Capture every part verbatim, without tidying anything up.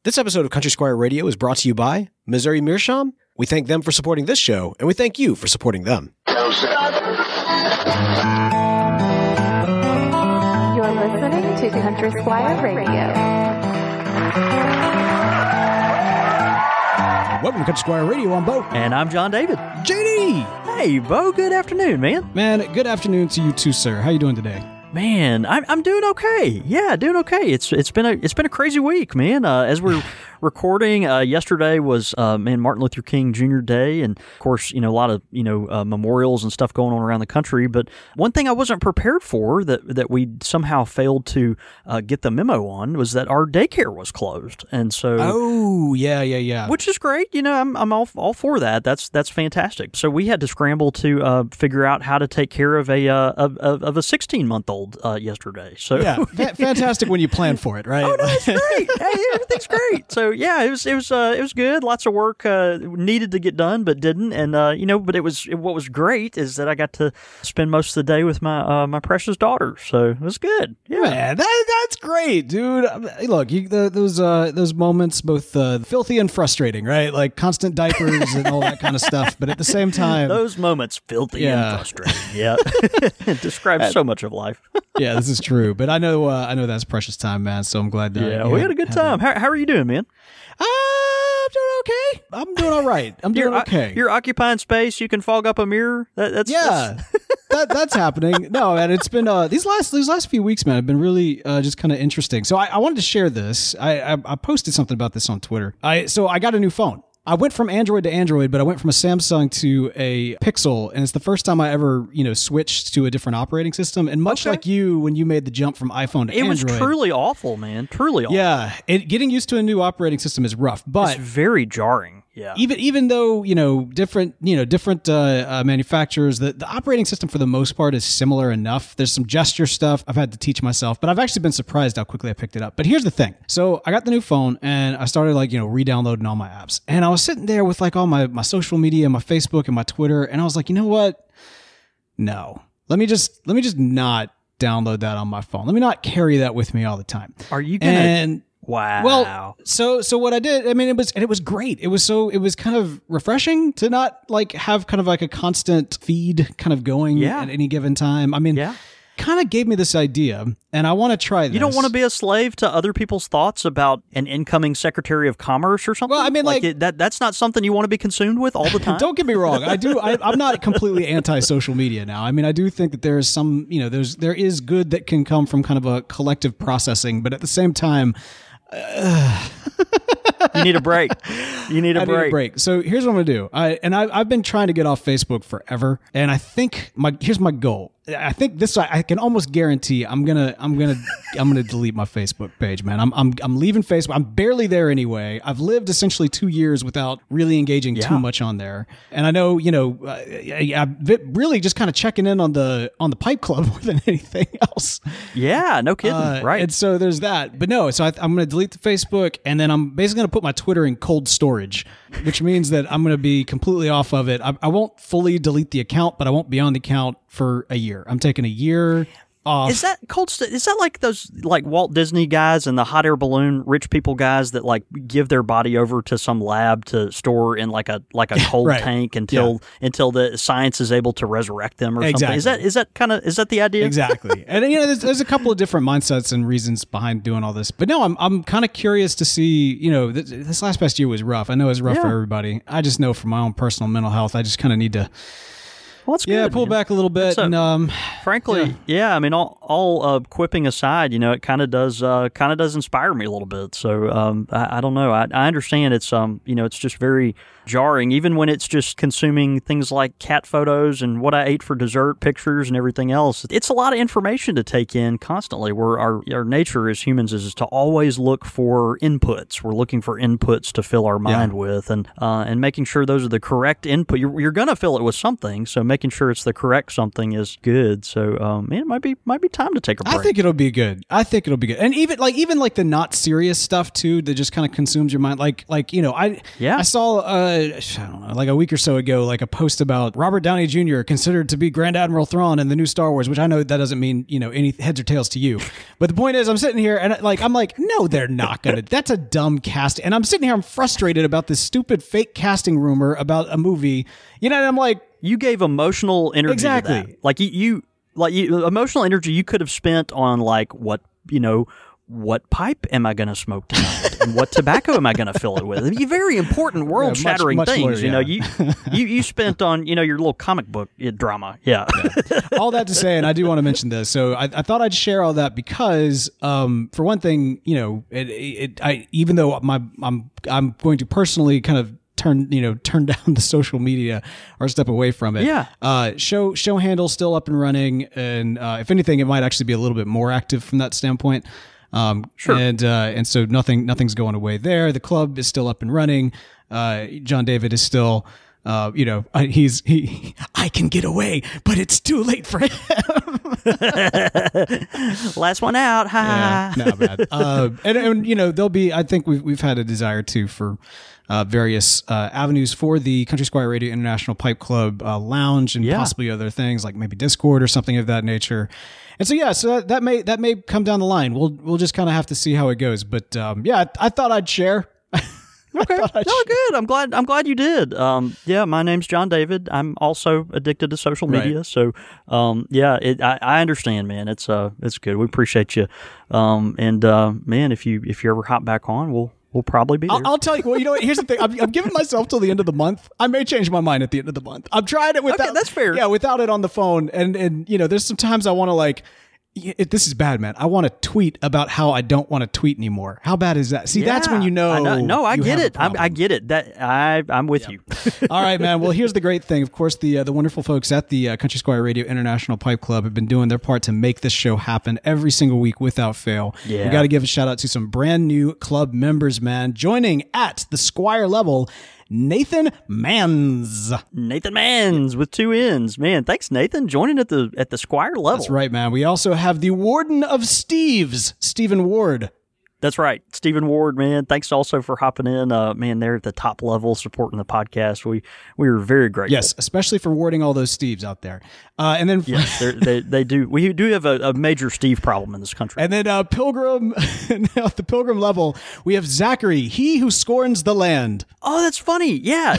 This episode of Country Squire Radio is brought to you by Missouri Meerschaum. We thank them for supporting this show, and we thank you for supporting them. You're listening to Country Squire Radio. Welcome to Country Squire Radio. I'm Bo. And I'm John David. J D! Hey, Bo, good afternoon, man. Man, good afternoon to you too, sir. How you doing today? Man, I'm I'm doing okay. Yeah, doing okay. It's it's been a it's been a crazy week, man. Uh, as we're recording, uh, yesterday was uh, man Martin Luther King Junior Day, and of course, you know, a lot of you know uh, memorials and stuff going on around the country. But one thing I wasn't prepared for that that we somehow failed to uh, get the memo on was that our daycare was closed, and so oh yeah yeah yeah, which is great. You know, I'm I'm all all for that. That's that's fantastic. So we had to scramble to uh, figure out how to take care of a uh, of, of a sixteen month old. Uh, yesterday, so yeah, fa- fantastic when you plan for it, right? Oh no, it's great. Hey, everything's great. So yeah, it was it was uh, it was good. Lots of work uh, needed to get done, but didn't. And uh, you know, but it was it, what was great is that I got to spend most of the day with my uh, my precious daughter. So it was good. Yeah, man, that, that's great, dude. Look, you, the, those uh, those moments, both uh, filthy and frustrating, right? Like constant diapers and all that kind of stuff. But at the same time, those moments, filthy yeah. and frustrating. Yeah, it describes so much of life. Yeah, this is true, but I know uh, I know that's precious time, man. So I'm glad. Uh, yeah, we had a good time. How, how are you doing, man? Uh, I'm doing okay. I'm doing all right. I'm doing you're, okay. You're occupying space. You can fog up a mirror. That, that's yeah. That's... that that's happening. No, man, it's been uh, these last these last few weeks, man, have been really uh, just kind of interesting. So I, I wanted to share this. I, I I posted something about this on Twitter. I so I got a new phone. I went from Android to Android, but I went from a Samsung to a Pixel, and it's the first time I ever, you know, switched to a different operating system. And much okay. like you, when you made the jump from iPhone to it Android, was truly awful, man. Truly awful. Yeah, it, getting used to a new operating system is rough, but it's very jarring. Yeah. Even even though, you know, different, you know, different uh, uh, manufacturers, the, the operating system for the most part is similar enough. There's some gesture stuff I've had to teach myself, but I've actually been surprised how quickly I picked it up. But here's the thing. So I got the new phone and I started like, you know, re-downloading all my apps. And I was sitting there with like all my, my social media, my Facebook and my Twitter. And I was like, you know what? No, let me just, let me just not download that on my phone. Let me not carry that with me all the time. Are you going to... Wow. Well, so so what I did, I mean, it was and it was great. It was so it was kind of refreshing to not like have kind of like a constant feed kind of going yeah. at any given time. I mean, yeah. kind of gave me this idea, and I want to try this. You don't want to be a slave to other people's thoughts about an incoming Secretary of Commerce or something? Well, I mean, like, like it, that that's not something you want to be consumed with all the time. Don't get me wrong. I do. I, I'm not completely anti-social media now. I mean, I do think that there is some, you know, there's there is good that can come from kind of a collective processing, but at the same time. Uh, you need a break. You need a I break. Need a break. So here's what I'm gonna do. I and I, I've been trying to get off Facebook forever, and I think my here's my goal. I think this I can almost guarantee I'm gonna I'm gonna I'm gonna delete my Facebook page, man. I'm I'm I'm leaving Facebook. I'm barely there anyway. I've lived essentially two years without really engaging yeah. too much on there, and I know you know uh, I, I'm really just kind of checking in on the on the Pipe Club more than anything else. Yeah, no kidding. Uh, right. And so there's that, but no. So I, I'm gonna delete the Facebook, and then I'm basically gonna put my Twitter in cold storage, which means that I'm gonna be completely off of it. I, I won't fully delete the account, but I won't be on the account for a year. I'm taking a year off. Is that cold? St- is that like those like Walt Disney guys and the hot air balloon rich people guys that like give their body over to some lab to store in like a like a cold right. tank until yeah. until the science is able to resurrect them or exactly. something? Is that is that kind of is that the idea? Exactly. And you know, there's, there's a couple of different mindsets and reasons behind doing all this. But no, I'm I'm kind of curious to see. You know, this, this last past year was rough. I know it was rough yeah. for everybody. I just know from my own personal mental health, I just kind of need to. Well, that's yeah, good, pull man. back a little bit. So, and um, frankly, yeah. yeah, I mean, all all uh, quipping aside, you know, it kind of does uh, kind of does inspire me a little bit. So um, I, I don't know. I, I understand it's um, you know, it's just very jarring, even when it's just consuming things like cat photos and what I ate for dessert, pictures, and everything else. It's a lot of information to take in constantly. Where our our nature as humans is, is to always look for inputs. We're looking for inputs to fill our mind yeah. with, and uh, and making sure those are the correct input. You're, you're going to fill it with something, so making sure it's the correct something is good. So, um, man, it might be might be time to take a break. I think it'll be good. I think it'll be good. And even like even like the not serious stuff too that just kind of consumes your mind. Like like you know I Yeah. I saw uh, I don't know like a week or so ago like a post about Robert Downey Junior considered to be Grand Admiral Thrawn in the new Star Wars, which I know that doesn't mean you know any heads or tails to you. But the point is, I'm sitting here and like I'm like, no, they're not gonna. That's a dumb cast. And I'm sitting here, I'm frustrated about this stupid fake casting rumor about a movie. You know, and I'm like, you gave emotional energy Exactly. to that. Like you, you like you, emotional energy you could have spent on like what you know. What pipe am I going to smoke tonight? And what tobacco am I going to fill it with? It'd be very important, world-shattering Yeah, much- much things. more, You know, yeah. you, you you spent on you know your little comic book uh, drama. Yeah. all that to say, and I do want to mention this. So I, I thought I'd share all that because, um, for one thing, you know, it, it, I even though my I'm I'm going to personally kind of turn you know turn down the social media or step away from it. Yeah. Uh, show show handle still up and running, and uh, if anything, it might actually be a little bit more active from that standpoint. Um, Sure. And uh, and so nothing nothing's going away there. The club is still up and running. Uh, John David is still. Uh, you know, I- he's he. I can get away, but it's too late for him. Last one out. Ha. Yeah, not bad. Uh, and, and you know, there'll be. I think we've we've had a desire to for uh, various uh, avenues for the Country Squire Radio International Pipe Club uh, Lounge and Yeah. possibly other things like maybe Discord or something of that nature. And so yeah, so that, that may that may come down the line. We'll we'll just kind of have to see how it goes. But um, yeah, I, I thought I'd share. Okay. No, I'd good. I'm glad. I'm glad you did. Um, yeah, my name's John David. I'm also addicted to social Right. media. So, um, yeah, it, I, I understand, man. It's uh, it's good. We appreciate you. Um, and uh, man, if you if you ever hop back on, we'll we'll probably be there. I'll, I'll tell you. Well, you know what? Here's the thing. I'm, I'm giving myself till the end of the month. I may change my mind at the end of the month. I'm trying it without. Okay, that's fair. Yeah, without it on the phone. And and you know, there's sometimes I want to like. It, this is bad, man. I want to tweet about how I don't want to tweet anymore. How bad is that? See, that's when you know. I know. No, I you get have a it. I, I problem. get it. That I I'm with you. All right, man. Well, here's the great thing. Of course, the uh, the wonderful folks at the uh, Country Squire Radio International Pipe Club have been doing their part to make this show happen every single week without fail. Yeah. We got to give a shout out to some brand new club members, man. Joining at the Squire level, Nathan Mans. Nathan Mans with two N's. Man, thanks, Nathan, joining at the at the Squire level. That's right, man. We also have the Warden of Steves, Stephen Ward. That's right. Stephen Ward, man. Thanks also for hopping in. Uh, man, they're at the top level supporting the podcast. We we are very grateful. Yes, especially for warding all those Steves out there. Uh, and then Yes, they're- they they do. We do have a, a major Steve problem in this country. And then uh, Pilgrim, at the Pilgrim level, we have Zachary, he who scorns the land. Oh, that's funny. Yeah.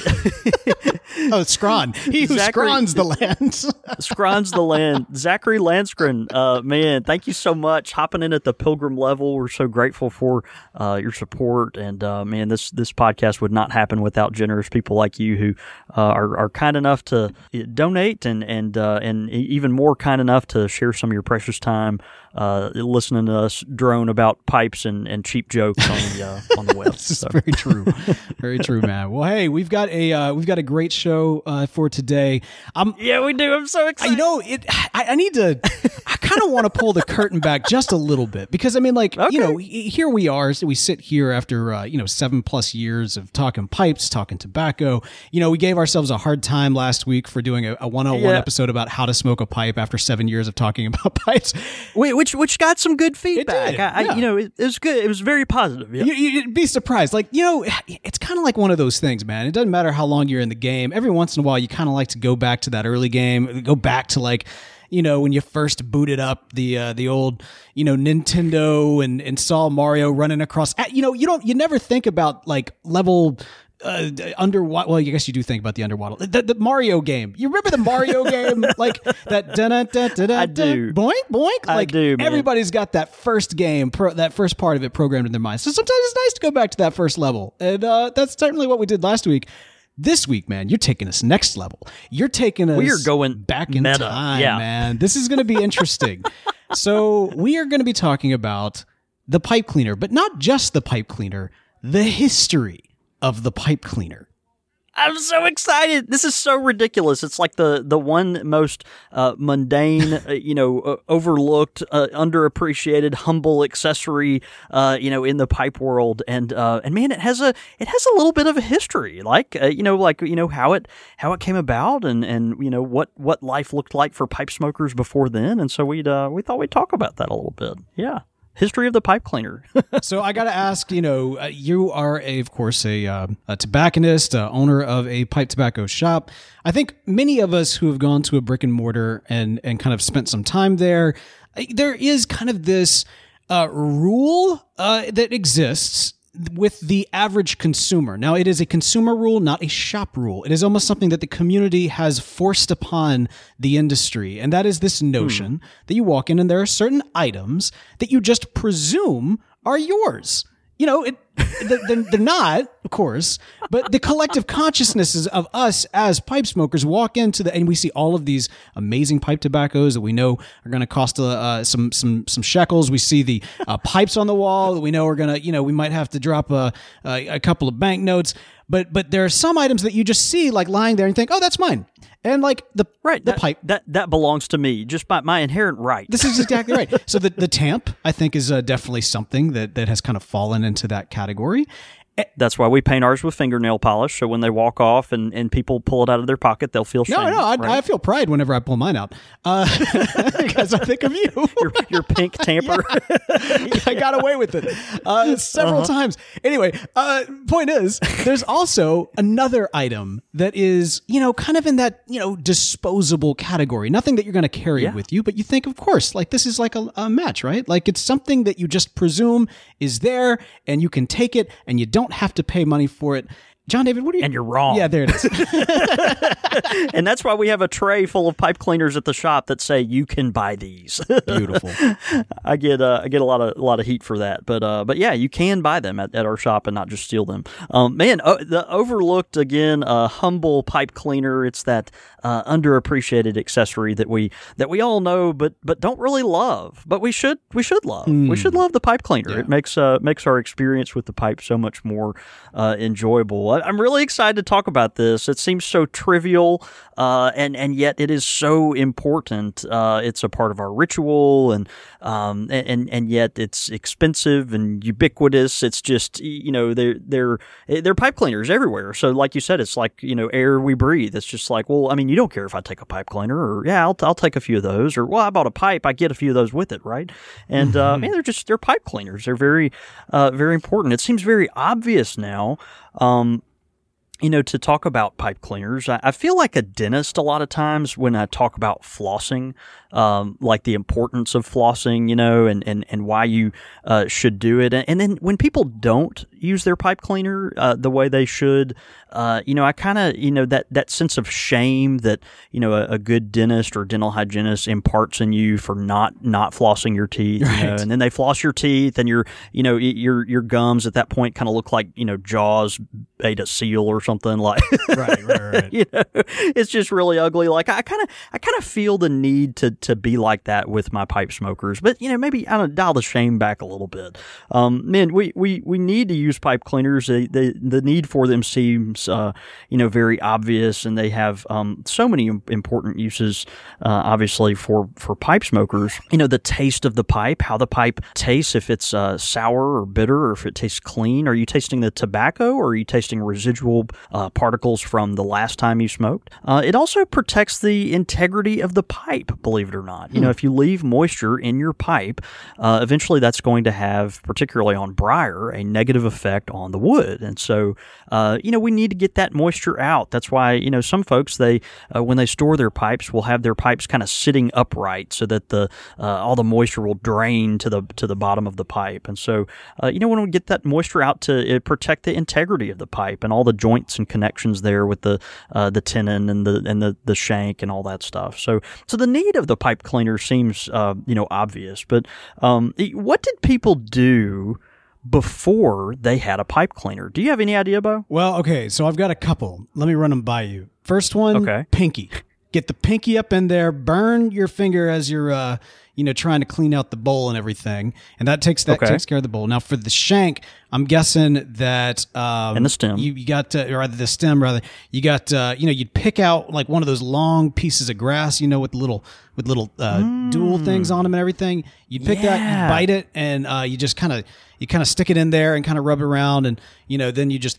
Oh, Scron, he who Zachary- scrons the land. Scrons the land. Zachary Landskron, uh, man, thank you so much. Hopping in at the Pilgrim level. We're so grateful for uh, your support. And, uh, man, this, this podcast would not happen without generous people like you who uh, are, are kind enough to donate and, and, uh, and even more kind enough to share some of your precious time uh, listening to us drone about pipes and, and cheap jokes on the uh, on the web. This is So. very true, very true, man. Well, hey, we've got a uh, we've got a great show uh, for today. I'm, Yeah, we do. I'm so excited. you know, it. I, I need to. I kind of want to pull the curtain back just a little bit because I mean, like, you know, he- here we are. So we sit here after uh, you know seven plus years of talking pipes, talking tobacco. You know, we gave ourselves a hard time last week for doing a, a one-on-one Yeah. episode about how to smoke a pipe after seven years of talking about pipes. Wait, which which got some good feedback. did, I, I, yeah. you know, it, it was good. It was very positive. Yeah. You, you'd be surprised. Like, you know, it's kind of like one of those things, man. It doesn't matter how long you're in the game. Every once in a while, you kind of like to go back to that early game, go back to like, you know, when you first booted up the uh, the old, you know, Nintendo and, and saw Mario running across. You know, you don't, you never think about like level uh, underwater. Well, I guess you do think about the underwater. The, the Mario game. You remember the Mario game? Like that. Da, da, da, da, da, I do. Boink boink. I Like do, man. everybody's got that first game, pro, that first part of it programmed in their mind. So sometimes it's nice to go back to that first level, and uh, that's certainly what we did last week. This week, man, you're taking us next level. You're taking us We are going back in meta, time, yeah. man. This is going to be interesting. So we are going to be talking about the pipe cleaner, but not just the pipe cleaner, the history of the pipe cleaner. I'm so excited. This is so ridiculous. It's like the, the one most uh, mundane, uh, you know, uh, overlooked, uh, underappreciated, humble accessory, uh, you know, in the pipe world. And uh, and man, it has a it has a little bit of a history, like uh, you know, like you know how it how it came about, and, and you know what, what life looked like for pipe smokers before then. And so we uh, we thought we'd talk about that a little bit. Yeah. History of the pipe cleaner. So I got to ask, you know, uh, you are, a, of course, a, uh, a tobacconist, uh, owner of a pipe tobacco shop. I think many of us who have gone to a brick and mortar and, and kind of spent some time there, uh, there is kind of this uh, rule uh, that exists with the average consumer. Now, it is a consumer rule, not a shop rule. It is almost something that the community has forced upon the industry. And that is this notion hmm. that you walk in and there are certain items that you just presume are yours. You know, it, they're, they're not, of course, but the collective consciousnesses of us as pipe smokers walk into the, and we see all of these amazing pipe tobaccos that we know are going to cost uh, some some some shekels. We see the uh, pipes on the wall that we know are going to, you know, we might have to drop a, a, a couple of banknotes. But but there are some items that you just see like lying there and think, oh, that's mine. And like the right, the that, pipe that that belongs to me, just by my inherent right. This is exactly right. So the the tamp, I think, is uh, definitely something that that has kind of fallen into that category. That's why we paint ours with fingernail polish, so when they walk off and, and people pull it out of their pocket, they'll feel shame. No, no, I, right? I feel pride whenever I pull mine out uh, because I think of you. your, your pink tamper. Yeah. I got away with it uh, several uh-huh. times. Anyway, uh, point is, there's also another item that is, you know, kind of in that, you know, disposable category. Nothing that you're going to carry yeah. with you, but you think, of course, like this is like a, a match, right? Like it's something that you just presume is there and you can take it and you don't have to pay money for it. John David, what are you? And you're wrong. Yeah, there it is. And that's why we have a tray full of pipe cleaners at the shop that say you can buy these. Beautiful. I get uh, I get a lot of a lot of heat for that, but uh, but yeah, you can buy them at, at our shop and not just steal them. Um, man, uh, the overlooked again, uh, humble pipe cleaner. It's that uh, underappreciated accessory that we that we all know, but but don't really love. But we should we should love. Mm. We should love the pipe cleaner. Yeah. It makes uh, makes our experience with the pipe so much more uh, enjoyable. I'm really excited to talk about this. It seems so trivial, uh, and and yet it is so important. Uh, it's a part of our ritual, and um, and and yet it's expensive and ubiquitous. It's just, you know, they're they're they're pipe cleaners everywhere. So like you said, it's like, you know, air we breathe. It's just like, well, I mean, you don't care if I take a pipe cleaner, or yeah, I'll I'll take a few of those, or well, I bought a pipe, I get a few of those with it, right? And mm-hmm. uh, man, they're just they're pipe cleaners. They're very uh, very important. It seems very obvious now. Um, You know, to talk about pipe cleaners, I, I feel like a dentist a lot of times when I talk about flossing, um, like the importance of flossing, you know, and, and, and why you uh, should do it. And, and then when people don't use their pipe cleaner uh, the way they should, uh, you know, I kind of, you know, that, that sense of shame that, you know, a, a good dentist or dental hygienist imparts in you for not not flossing your teeth, right. You know, and then they floss your teeth and your, you know, your your gums at that point kind of look like, you know, Jaws ate a seal or something like. Right, right, right. You know, it's just really ugly. Like I kind of, I kind of feel the need to to be like that with my pipe smokers, but you know, maybe I don't dial the shame back a little bit. Um, man, we, we, we need to use pipe cleaners. They, they, the need for them seems, uh, you know, very obvious, and they have um, so many important uses. Uh, obviously, for for pipe smokers, you know, the taste of the pipe, how the pipe tastes, if it's uh, sour or bitter, or if it tastes clean. Are you tasting the tobacco, or are you tasting residual uh, particles from the last time you smoked? Uh, it also protects the integrity of the pipe, believe it or not. You know, if you leave moisture in your pipe, uh, eventually that's going to have, particularly on briar, a negative effect on the wood. And so, uh, you know, we need to get that moisture out. That's why, you know, some folks, they uh, when they store their pipes, will have their pipes kind of sitting upright so that the uh, all the moisture will drain to the to the bottom of the pipe. And so, uh, you know, when we get that moisture out to uh, protect the integrity of the pipe and all the joints and connections there with the uh, the tenon and the and the, the shank and all that stuff. So, so the need of the pipe cleaner seems, uh, you know, obvious. But um, what did people do before they had a pipe cleaner? Do you have any idea, Bo? Well, okay, so I've got a couple. Let me run them by you. First one, okay. Pinky. Get the pinky up in there, burn your finger as you're, uh, you know, trying to clean out the bowl and everything, and that takes that Okay. takes care of the bowl. Now for the shank, I'm guessing that um, And the stem. you, you got to, or rather the stem rather you got uh, you know, you'd pick out like one of those long pieces of grass, you know, with little with little uh, dual things on them and everything. You pick that, Yeah. you bite it, and uh, you just kind of you kind of stick it in there and kind of rub it around, and you know, then you just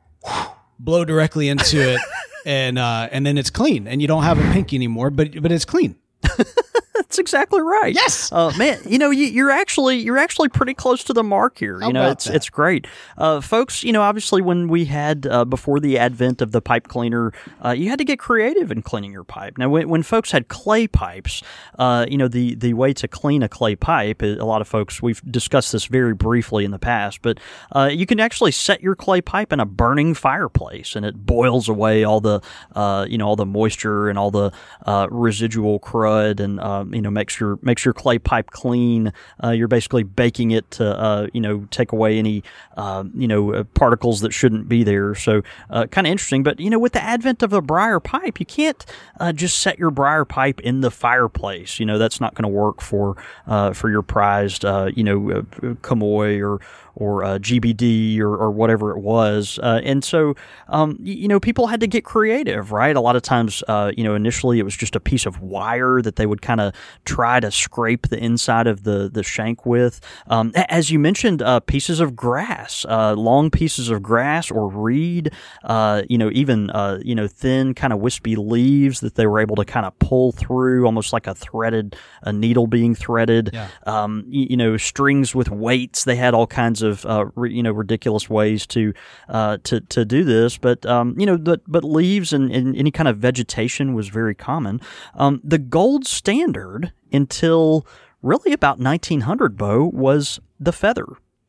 blow directly into it, and uh, and then it's clean, and you don't have a pinky anymore, but but it's clean. That's exactly right. Yes. uh, man. You know, you, you're actually you're actually pretty close to the mark here. You How know, about it's that? it's great, uh, folks. You know, obviously, when we had uh, before the advent of the pipe cleaner, uh, you had to get creative in cleaning your pipe. Now, when, when folks had clay pipes, uh, you know, the the way to clean a clay pipe, a lot of folks, we've discussed this very briefly in the past, but uh, you can actually set your clay pipe in a burning fireplace, and it boils away all the uh, you know all the moisture and all the uh, residual crud, and um, you know makes your makes your clay pipe clean. Uh, you're basically baking it to uh, you know take away any uh, you know uh, particles that shouldn't be there. So uh, kind of interesting. But you know with the advent of a briar pipe, you can't uh, just set your briar pipe in the fireplace. You know that's not going to work for uh, for your prized uh, you know uh, Comoy or or uh, G B D or, or whatever it was. Uh, and so, um, y- you know, people had to get creative, right? A lot of times, uh, you know, initially it was just a piece of wire that they would kind of try to scrape the inside of the, the shank with. Um, a- as you mentioned, uh, pieces of grass, uh, long pieces of grass or reed, uh, you know, even, uh, you know, thin kind of wispy leaves that they were able to kind of pull through, almost like a threaded, a needle being threaded. Yeah. Um, y- you know, strings with weights. They had all kinds of uh, re, you know ridiculous ways to uh, to to do this, but um, you know, but but leaves and, and any kind of vegetation was very common. Um, the gold standard until really about nineteen hundred, Bo, was the feather.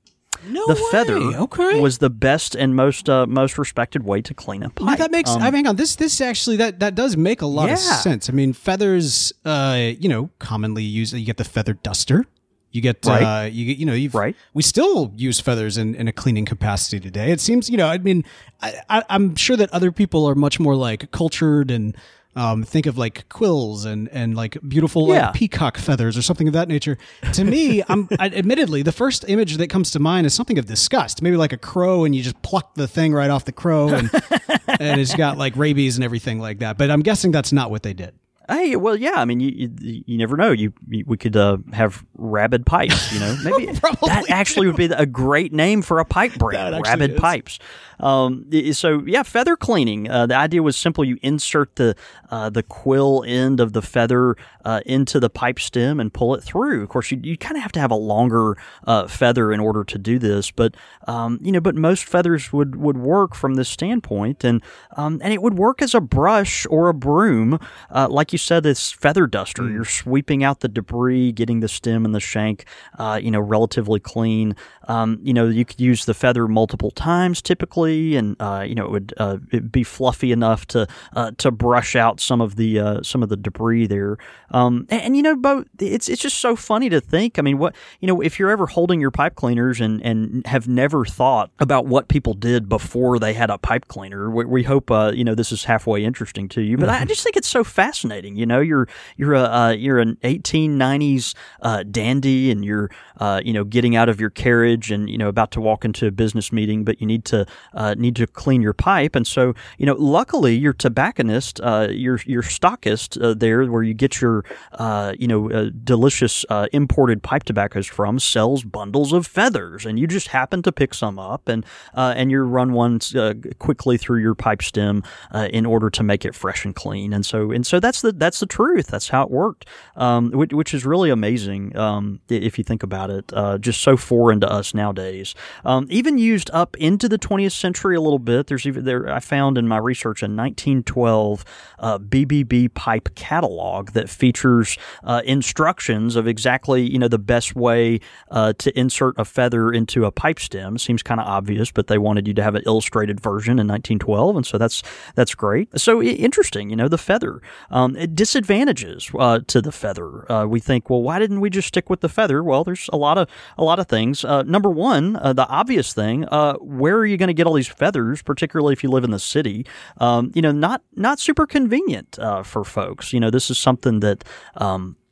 No The way. feather Okay. was the best and most uh, most respected way to clean a pipe. Yeah, that makes. Um, I mean, hang on. This this actually that that does make a lot of Yeah. sense. I mean, feathers. Uh, you know, commonly used. You get the feather duster. You get. Right. Uh, you get. You know. You've, Right. We still use feathers in, in a cleaning capacity today. It seems. You know. I mean, I, I I'm sure that other people are much more like cultured and. Um, think of like quills and, and like beautiful Yeah. like peacock feathers or something of that nature. To me, I'm I, admittedly the first image that comes to mind is something of disgust. Maybe like a crow, and you just pluck the thing right off the crow, and and it's got like rabies and everything like that. But I'm guessing that's not what they did. Hey, well, yeah. I mean, you you, you never know. You, you we could uh, have rabid pipes. You know, maybe Probably that actually would be a great name for a pipe brand. That actually Rabid is. pipes. Um, i- so yeah, feather cleaning. Uh, the idea was simple. You insert the uh, the quill end of the feather uh, into the pipe stem and pull it through. Of course, you you kind of have to have a longer uh, feather in order to do this, but um, you know, but most feathers would would work from this standpoint, and um, and it would work as a brush or a broom, uh, like you said, this feather duster. You're sweeping out the debris, getting the stem and the shank, uh, you know, relatively clean. Um, you know, you could use the feather multiple times typically, and uh, you know, it would uh, it'd be fluffy enough to uh, to brush out some of the uh, some of the debris there. Um, and, and you know, Bo, it's it's just so funny to think. I mean, what you know, if you're ever holding your pipe cleaners and and have never thought about what people did before they had a pipe cleaner, we, we hope uh, you know this is halfway interesting to you. But I just think it's so fascinating. You know, you're you're a uh, you're an eighteen nineties uh, dandy, and you're uh, you know getting out of your carriage and you know about to walk into a business meeting, but you need to uh, need to clean your pipe, and so you know luckily your tobacconist, uh, your your stockist uh, there where you get your uh, you know uh, delicious uh, imported pipe tobaccos from sells bundles of feathers, and you just happen to pick some up and uh, and you run one uh, quickly through your pipe stem uh, in order to make it fresh and clean, and so and so that's the that's the truth. That's how it worked, um, which, which is really amazing um, if you think about it. Uh, just so foreign to us nowadays. Um, even used up into the twentieth century a little bit. There's even there I found in my research a nineteen twelve uh, B B B pipe catalog that features uh, instructions of exactly you know the best way uh, to insert a feather into a pipe stem. Seems kind of obvious, but they wanted you to have an illustrated version in nineteen twelve, and so that's that's great. So i- interesting, you know, the feather. Um, disadvantages uh, to the feather. Uh, we think, well, why didn't we just stick with the feather? Well, there's a lot of a lot of things. Uh, number one, uh, the obvious thing: uh, where are you going to get all these feathers? Particularly if you live in the city, um, you know, not not super convenient uh, for folks. You know, this is something that. Um,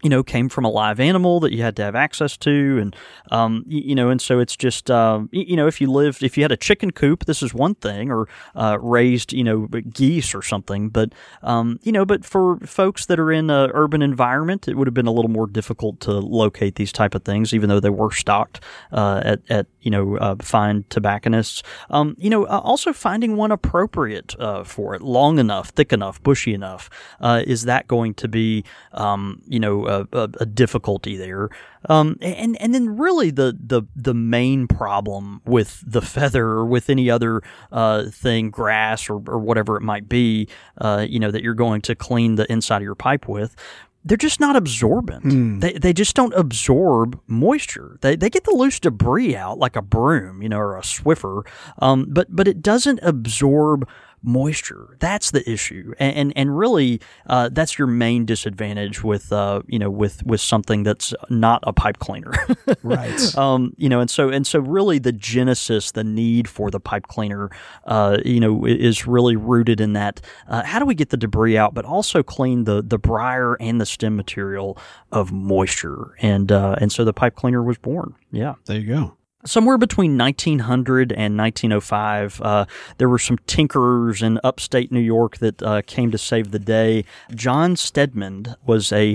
you know, came from a live animal that you had to have access to. And, um, you, you know, and so it's just, uh, you know, if you lived, if you had a chicken coop, this is one thing, or uh, raised, you know, geese or something. But, um, you know, but for folks that are in an urban environment, it would have been a little more difficult to locate these type of things, even though they were stocked uh, at, at, you know, uh, fine tobacconists. Um, you know, uh, also finding one appropriate uh, for it, long enough, thick enough, bushy enough. Uh, is that going to be, um, you know, A, a, a difficulty there, um, and and then really the the the main problem with the feather or with any other uh, thing, grass or, or whatever it might be, uh, you know, that you're going to clean the inside of your pipe with. They're just not absorbent. Mm. They they just don't absorb moisture. They they get the loose debris out like a broom, you know, or a Swiffer, um, but but it doesn't absorb moisture. That's the issue, and and, and really, uh, that's your main disadvantage with uh, you know with, with something that's not a pipe cleaner, right? Um, you know, and so and so really, the genesis, the need for the pipe cleaner, uh, you know, is really rooted in that. Uh, how do we get the debris out, but also clean the the briar and the stem material of moisture, and uh, and so the pipe cleaner was born. Yeah, there you go. Somewhere between nineteen hundred and nineteen oh five, uh, there were some tinkerers in upstate New York that uh, came to save the day. John Stedman was a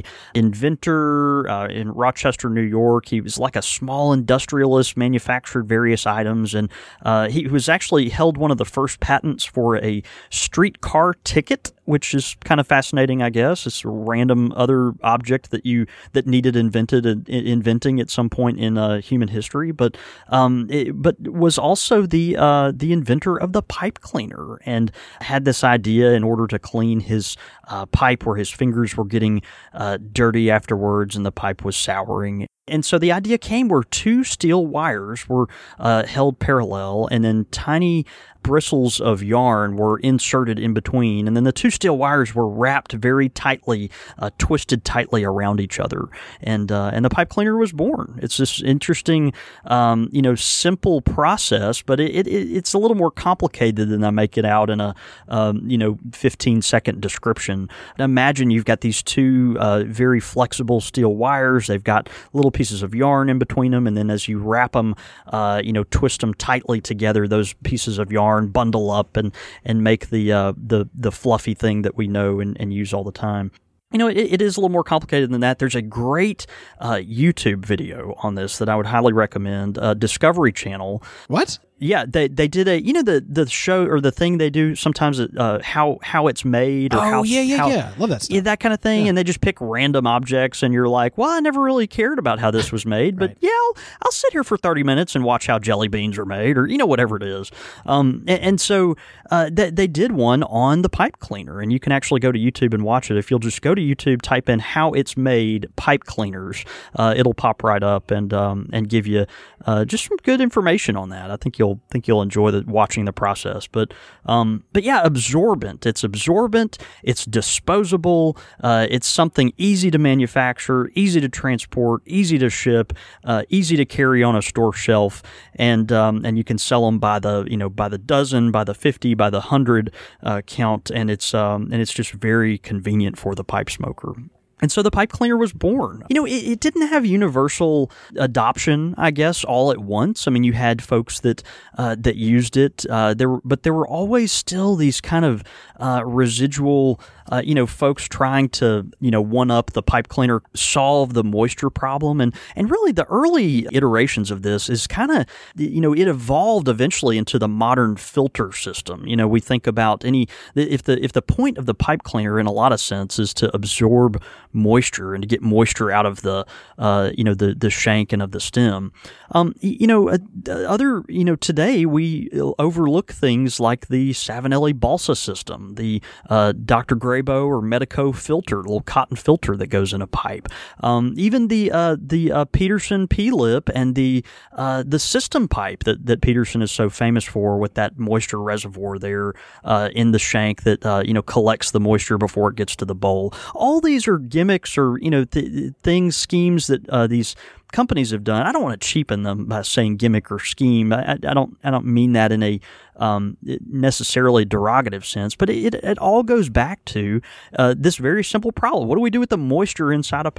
inventor uh, in Rochester, New York. He was like a small industrialist, manufactured various items, and uh, he was actually held one of the first patents for a streetcar ticket, which is kind of fascinating, I guess. It's a random other object that you that needed invented uh, inventing at some point in uh, human history, but um, it, but was also the uh, the inventor of the pipe cleaner, and had this idea in order to clean his uh, pipe where his fingers were getting uh, dirty afterwards and the pipe was souring. And so the idea came where two steel wires were uh, held parallel, and then tiny bristles of yarn were inserted in between, and then the two steel wires were wrapped very tightly, uh, twisted tightly around each other, and uh, and the pipe cleaner was born. It's this interesting, um, you know, simple process, but it, it it's a little more complicated than I make it out in a um, you know fifteen second description. Imagine you've got these two uh, very flexible steel wires. They've got little pieces of yarn in between them, and then as you wrap them, uh, you know, twist them tightly together, those pieces of yarn bundle up and and make the uh, the the fluffy thing that we know and, and use all the time. You know, it, it is a little more complicated than that. There's a great uh, YouTube video on this that I would highly recommend. Uh, Discovery Channel. What? Yeah, they they did a you know the, the show or the thing they do sometimes uh, how how it's made or oh how yeah yeah how, yeah love that stuff. Yeah, that kind of thing, yeah. And they just pick random objects and you're like, well, I never really cared about how this was made, but right. yeah, I'll, I'll sit here for thirty minutes and watch how jelly beans are made or you know whatever it is. Um, and, and so uh, they they did one on the pipe cleaner, and you can actually go to YouTube and watch it. If you'll just go to YouTube, type in how it's made pipe cleaners, uh, it'll pop right up and um, and give you uh, just some good information on that. I think you'll think you'll enjoy the, watching the process. But um, but yeah, absorbent. It's absorbent. It's disposable. Uh, it's something easy to manufacture, easy to transport, easy to ship, uh, easy to carry on a store shelf, and um, and you can sell them by the you know by the dozen, by the fifty, by the hundred uh, count, and it's um, and it's just very convenient for the pipe smoker. And so the pipe cleaner was born. You know, it, it didn't have universal adoption, I guess, all at once. I mean, you had folks that uh, that used it, uh, there, were, but there were always still these kind of uh, residual, uh, you know, folks trying to, you know, one up the pipe cleaner, solve the moisture problem, and and really the early iterations of this is kind of, you know, it evolved eventually into the modern filter system. You know, we think about any if the if the point of the pipe cleaner in a lot of sense is to absorb moisture and to get moisture out of the uh, you know the the shank and of the stem. Um, you know, uh, other you know today we overlook things like the Savinelli balsa system, the uh, Doctor Grabow or Medico filter, little cotton filter that goes in a pipe. Um, even the uh, the uh, Peterson P-lip and the uh, the system pipe that, that Peterson is so famous for, with that moisture reservoir there uh, in the shank that uh, you know collects the moisture before it gets to the bowl. All these are gimmicks or you know th- things, schemes that uh, these companies have done. I don't want to cheapen them by saying gimmick or scheme. I, I don't. I don't mean that in a um, necessarily derogative sense. But it, it all goes back to uh, this very simple problem: what do we do with the moisture inside a pipe?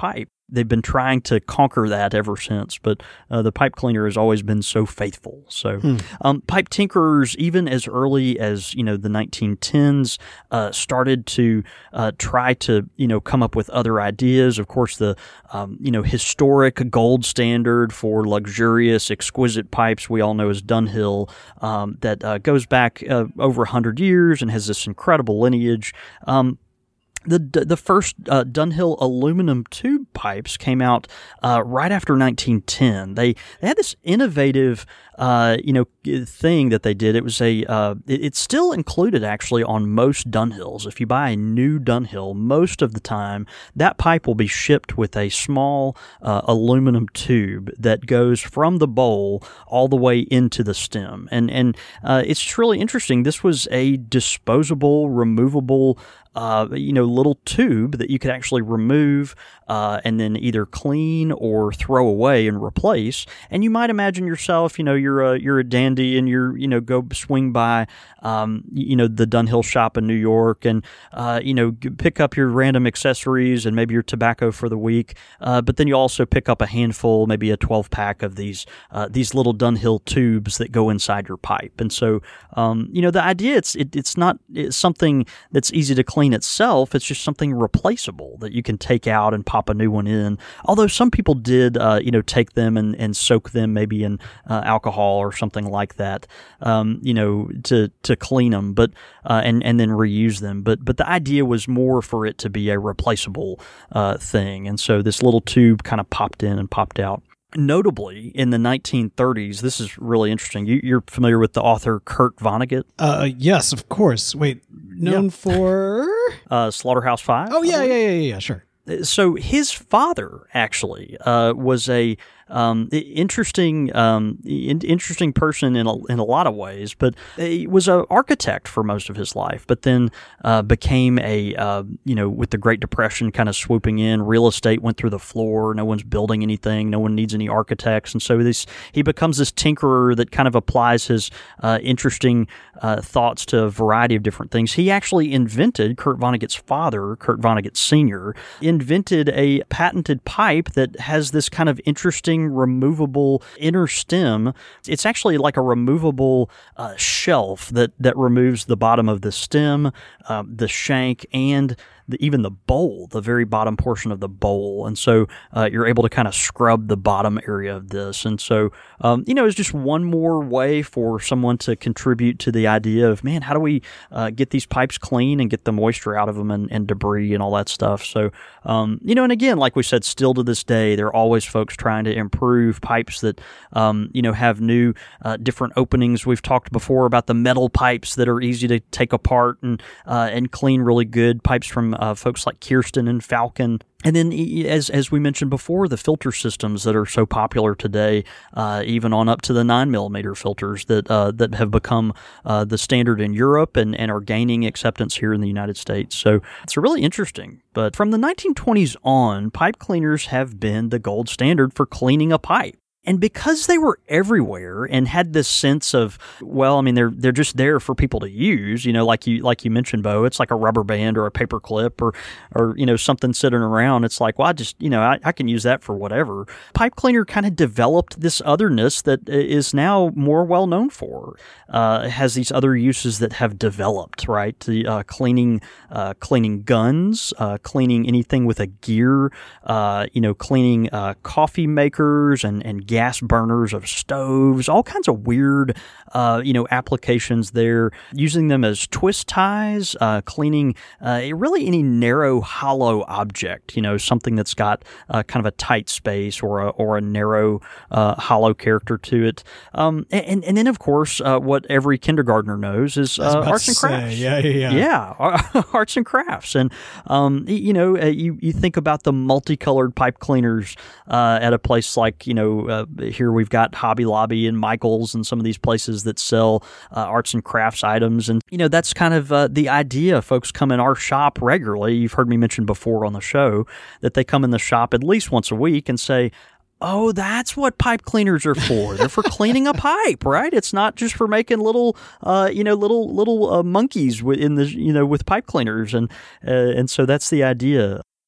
they've been trying to conquer that ever since, but uh, the pipe cleaner has always been so faithful. So hmm. um, pipe tinkerers, even as early as, you know, the nineteen tens, uh, started to uh, try to, you know, come up with other ideas. Of course, the, um, you know, historic gold standard for luxurious, exquisite pipes we all know is Dunhill, um, that uh, goes back uh, over one hundred years and has this incredible lineage. Um, The the first uh, Dunhill aluminum tube pipes came out uh, right after nineteen ten. They they had this innovative uh, you know thing that they did. It was a uh, it, it's still included actually on most Dunhills. If you buy a new Dunhill, most of the time that pipe will be shipped with a small uh, aluminum tube that goes from the bowl all the way into the stem. And and uh, it's just really interesting. This was a disposable, removable, Uh, you know, little tube that you could actually remove uh, and then either clean or throw away and replace. And you might imagine yourself, you know, you're a you're a dandy and you're, you know, go swing by, um, you know, the Dunhill shop in New York and, uh, you know, pick up your random accessories and maybe your tobacco for the week. Uh, but then you also pick up a handful, maybe a twelve pack of these uh, these little Dunhill tubes that go inside your pipe. And so, um, you know, the idea it's it, it's not it's something that's easy to clean itself. It's just something replaceable that you can take out and pop a new one in. Although some people did, uh, you know, take them and, and soak them maybe in uh, alcohol or something like that, um, you know, to to clean them, but uh, and and then reuse them. But but the idea was more for it to be a replaceable uh, thing, and so this little tube kind of popped in and popped out. Notably, in the nineteen thirties, this is really interesting. You, you're familiar with the author Kurt Vonnegut? Uh, yes, of course. Wait, known yeah. for uh, Slaughterhouse Five? Oh yeah, yeah, yeah, yeah, yeah, sure. So his father actually uh, was a um, interesting, um, in, interesting person in a, in a lot of ways, but he was an architect for most of his life. But then uh, became a uh, you know, with the Great Depression kind of swooping in, real estate went through the floor. No one's building anything. No one needs any architects, and so this he becomes this tinkerer that kind of applies his uh, interesting uh, thoughts to a variety of different things. He actually invented Kurt Vonnegut's father, Kurt Vonnegut Senior, invented a patented pipe that has this kind of interesting removable inner stem. It's actually like a removable uh, shelf that that removes the bottom of the stem, uh, the shank, and the, even the bowl, the very bottom portion of the bowl. And so uh, you're able to kind of scrub the bottom area of this. And so, um, you know, it's just one more way for someone to contribute to the idea of, man, how do we uh, get these pipes clean and get the moisture out of them and, and debris and all that stuff. So, um, you know, and again, like we said, still to this day, there are always folks trying to improve pipes that, um, you know, have new, uh, different openings. We've talked before about the metal pipes that are easy to take apart and, uh, and clean really good, pipes from Uh, folks like Kirsten and Falcon. And then, as as we mentioned before, the filter systems that are so popular today, uh, even on up to the nine millimeter filters that uh, that have become uh, the standard in Europe and, and are gaining acceptance here in the United States. So it's really interesting. But from the nineteen twenties on, pipe cleaners have been the gold standard for cleaning a pipe. And because they were everywhere and had this sense of, well, I mean, they're they're just there for people to use, you know, like you like you mentioned, Bo, it's like a rubber band or a paper clip or, or you know, something sitting around. It's like, well, I just, you know, I, I can use that for whatever. Pipe cleaner kind of developed this otherness that is now more well known for. Uh, it has these other uses that have developed, right? The uh, cleaning uh, cleaning guns, uh, cleaning anything with a gear, uh, you know, cleaning uh, coffee makers and and gas burners of stoves, all kinds of weird, uh, you know, applications there. Using them as twist ties, uh, cleaning uh, really any narrow, hollow object. You know, something that's got uh, kind of a tight space or a or a narrow, uh, hollow character to it. Um, and and then of course, uh, what every kindergartner knows is uh, arts and crafts. Say, yeah, yeah, yeah. Yeah, arts and crafts. And um, you know, uh, you you think about the multicolored pipe cleaners uh, at a place like, you know. Uh, here we've got Hobby Lobby and Michael's and some of these places that sell uh, arts and crafts items. And, you know, that's kind of uh, the idea. Folks come in our shop regularly. You've heard me mention before on the show that they come in the shop at least once a week and say, oh, that's what pipe cleaners are for. They're for cleaning a pipe, right? It's not just for making little, uh, you know, little little uh, monkeys in the, you know, with pipe cleaners. And uh, and so that's the idea.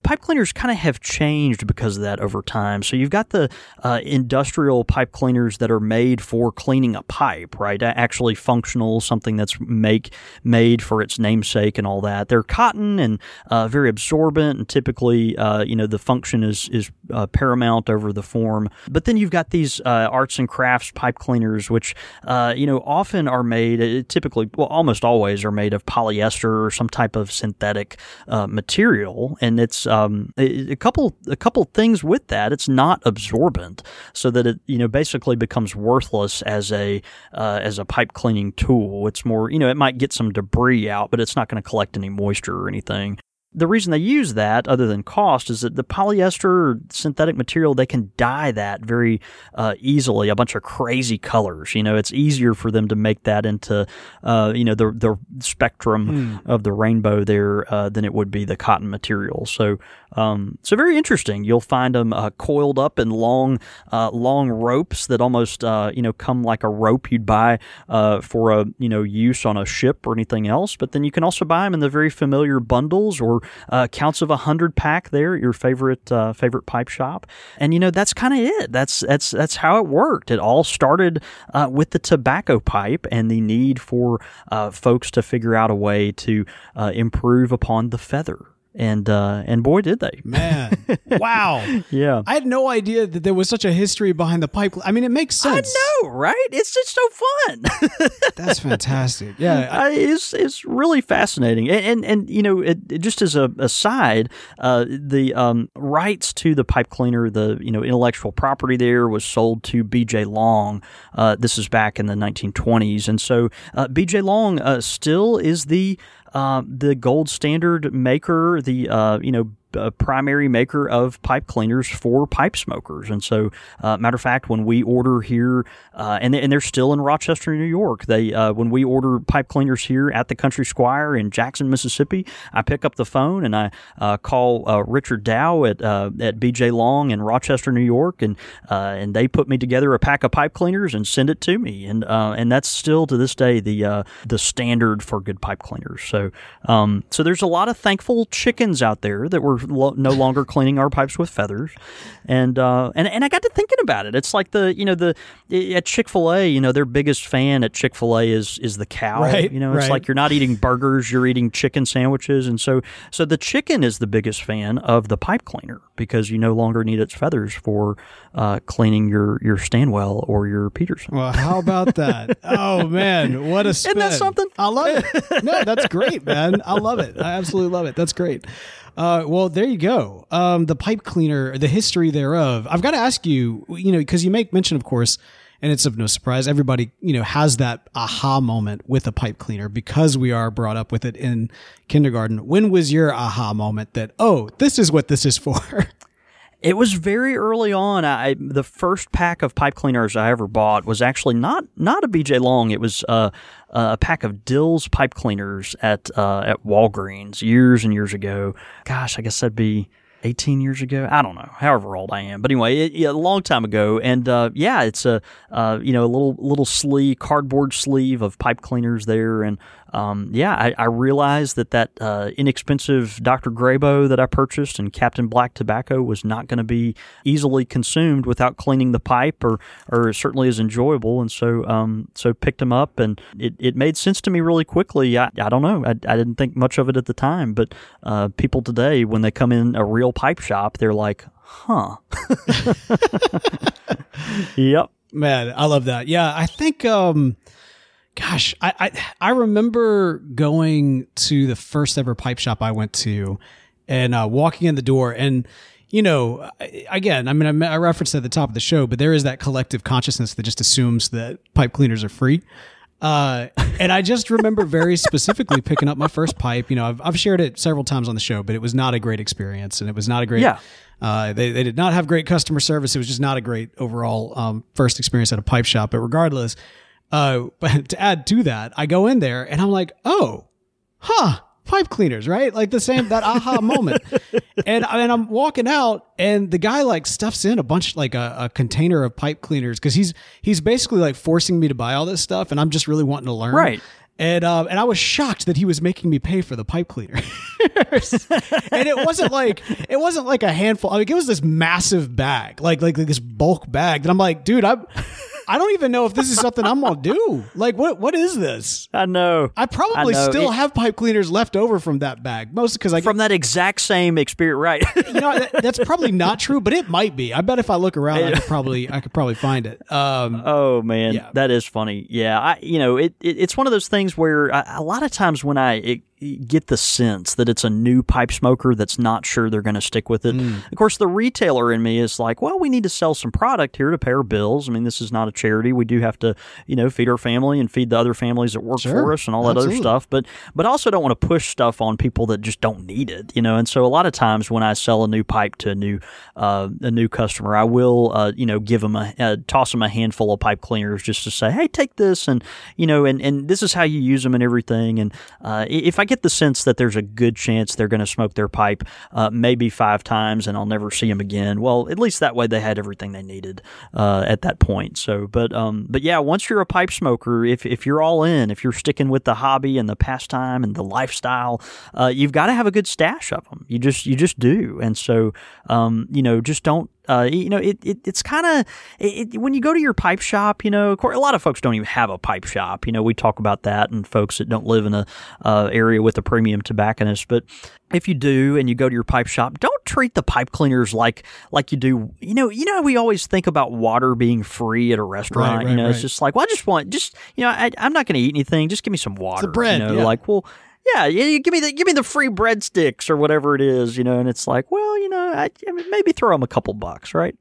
pipe cleaners kind of have changed because of that over time. So you've got the uh, industrial pipe cleaners that are made for cleaning a pipe, right? Actually functional, something that's make made for its namesake and all that. They're cotton and uh, very absorbent, and typically, uh, you know, the function is is uh, paramount over the form. But then you've got these uh, arts and crafts pipe cleaners, which uh, you know often are made, uh, typically, well, almost always are made of polyester or some type of synthetic uh, material, and it's um, a, a couple a couple things with that. It's not absorbent, so that it you know basically becomes worthless as a uh, as a pipe cleaning tool. It's more, you know, it might get some debris out, but it's not going to collect any moisture or anything. The reason they use that, other than cost, is that the polyester or synthetic material, they can dye that very uh, easily, a bunch of crazy colors. You know, it's easier for them to make that into, uh, you know, the the spectrum mm. of the rainbow there uh, than it would be the cotton material. So, um, so very interesting. You'll find them uh, coiled up in long, uh, long ropes that almost, uh, you know, come like a rope you'd buy uh, for a, you know, use on a ship or anything else. But then you can also buy them in the very familiar bundles or Uh, counts of a hundred pack there at your favorite uh, favorite pipe shop, and you know that's kind of it. That's that's that's how it worked. It all started uh, with the tobacco pipe and the need for uh, folks to figure out a way to uh, improve upon the feather. And uh, and boy, did they. Man, wow. Yeah. I had no idea that there was such a history behind the pipe. I mean, it makes sense. I know, right? It's just so fun. That's fantastic. Yeah. I, I, it's it's really fascinating. And, and, and you know, it, it just as a aside, uh, the um, rights to the pipe cleaner, the, you know, intellectual property there was sold to B J Long. Uh, this is back in the nineteen twenties. And so uh, B J Long uh, still is the Uh, the gold standard maker, the uh, you know uh, primary maker of pipe cleaners for pipe smokers. And so, uh, matter of fact, when we order here, uh, and, they, and they're still in Rochester, New York, they uh, when we order pipe cleaners here at the Country Squire in Jackson, Mississippi, I pick up the phone and I uh, call uh, Richard Dow at uh, at B J Long in Rochester, New York, and uh, and they put me together a pack of pipe cleaners and send it to me. And uh, and that's still to this day the uh, the standard for good pipe cleaners. So um, so there's a lot of thankful chickens out there that were Lo- no longer cleaning our pipes with feathers, and uh, and and I got to thinking about it. It's like the you know the at Chick-fil-A, you know their biggest fan at Chick-fil-A is is the cow. Right, you know, it's right. like you're not eating burgers, you're eating chicken sandwiches, and so so the chicken is the biggest fan of the pipe cleaner because you no longer need its feathers for uh, cleaning your your Stanwell or your Peterson. Well, how about that? Oh man, what a spin! Isn't that something? I love it. No, that's great, man. I love it. I absolutely love it. That's great. Uh, well, there you go. Um, the pipe cleaner, the history thereof. I've got to ask you, you know, because you make mention, of course, and it's of no surprise, everybody, you know, has that aha moment with a pipe cleaner because we are brought up with it in kindergarten. When was your aha moment that, oh, this is what this is for? It was very early on. I the first pack of pipe cleaners I ever bought was actually not not a B J Long. It was uh, a pack of Dill's pipe cleaners at uh, at Walgreens years and years ago. Gosh, I guess that'd be eighteen years ago. I don't know, however old I am. But anyway, it, yeah, a long time ago. And uh, yeah, it's a uh, you know a little little sleeve, cardboard sleeve of pipe cleaners there. And um, yeah, I, I realized that that uh, inexpensive Doctor Grabo that I purchased and Captain Black tobacco was not going to be easily consumed without cleaning the pipe, or or certainly as enjoyable. And so um, so picked them up, and it, it made sense to me really quickly. I, I don't know, I, I didn't think much of it at the time, but uh, people today, when they come in a real pipe shop, they're like, huh. Yep. Man, I love that. Yeah, I think, um, gosh, I, I I remember going to the first ever pipe shop I went to and uh, walking in the door. And, you know, again, I mean, I, I referenced at the top of the show, but there is that collective consciousness that just assumes that pipe cleaners are free. Uh, and I just remember very specifically picking up my first pipe. You know, I've, I've shared it several times on the show, but it was not a great experience, and it was not a great, yeah. uh, they, they did not have great customer service. It was just not a great overall, um, first experience at a pipe shop. But regardless, uh, but to add to that, I go in there and I'm like, oh, huh. Pipe cleaners, right? Like the same, that aha moment. And, and I'm walking out and the guy like stuffs in a bunch, like a, a container of pipe cleaners. Cause he's, he's basically like forcing me to buy all this stuff. And I'm just really wanting to learn. Right. And um, and I was shocked that he was making me pay for the pipe cleaner. And it wasn't like it wasn't like a handful. I mean, it was this massive bag, like like, like this bulk bag. That I'm like, dude, I'm. I don't even know if this is something I'm gonna do. Like, what? What is this? I know. I probably I know. still it, have pipe cleaners left over from that bag, mostly because I from get, that exact same experience, right? you know, that, that's probably not true, but it might be. I bet if I look around, I could probably, I could probably find it. Um, oh man, yeah. That is funny. Yeah, I, you know, it, it it's one of those things where I, a lot of times when I it, get the sense that it's a new pipe smoker that's not sure they're going to stick with it. Mm. Of course, the retailer in me is like, well, we need to sell some product here to pay our bills. I mean, this is not a charity. We do have to, you know, feed our family and feed the other families that work sure. for us and all that Absolutely. Other stuff. But but also don't want to push stuff on people that just don't need it, you know. And so a lot of times when I sell a new pipe to a new uh, a new customer, I will, uh, you know, give them a uh, toss them a handful of pipe cleaners just to say, hey, take this, and you know, and and this is how you use them and everything. And uh, if I get the sense that there's a good chance they're going to smoke their pipe uh, maybe five times and I'll never see them again, well, at least that way they had everything they needed uh, at that point. So, but um, but yeah, once you're a pipe smoker, if if you're all in, if you're sticking with the hobby and the pastime and the lifestyle, uh, you've got to have a good stash of them. You just you just do, and so um, you know, just don't. Uh, you know, it, it it's kind of it, when you go to your pipe shop, you know, of course, a lot of folks don't even have a pipe shop. You know, we talk about that, and folks that don't live in a uh, area with a premium tobacconist. But if you do, and you go to your pipe shop, don't treat the pipe cleaners like like you do. You know, you know, we always think about water being free at a restaurant. Right, right, you know, right. It's just like, well, I just want just you know, I, I'm not going to eat anything. Just give me some water. It's the bread. You know, yeah. like well. Yeah, you give me the give me the free breadsticks or whatever it is, you know, and it's like, well, you know, I, I mean, maybe throw them a couple bucks, right?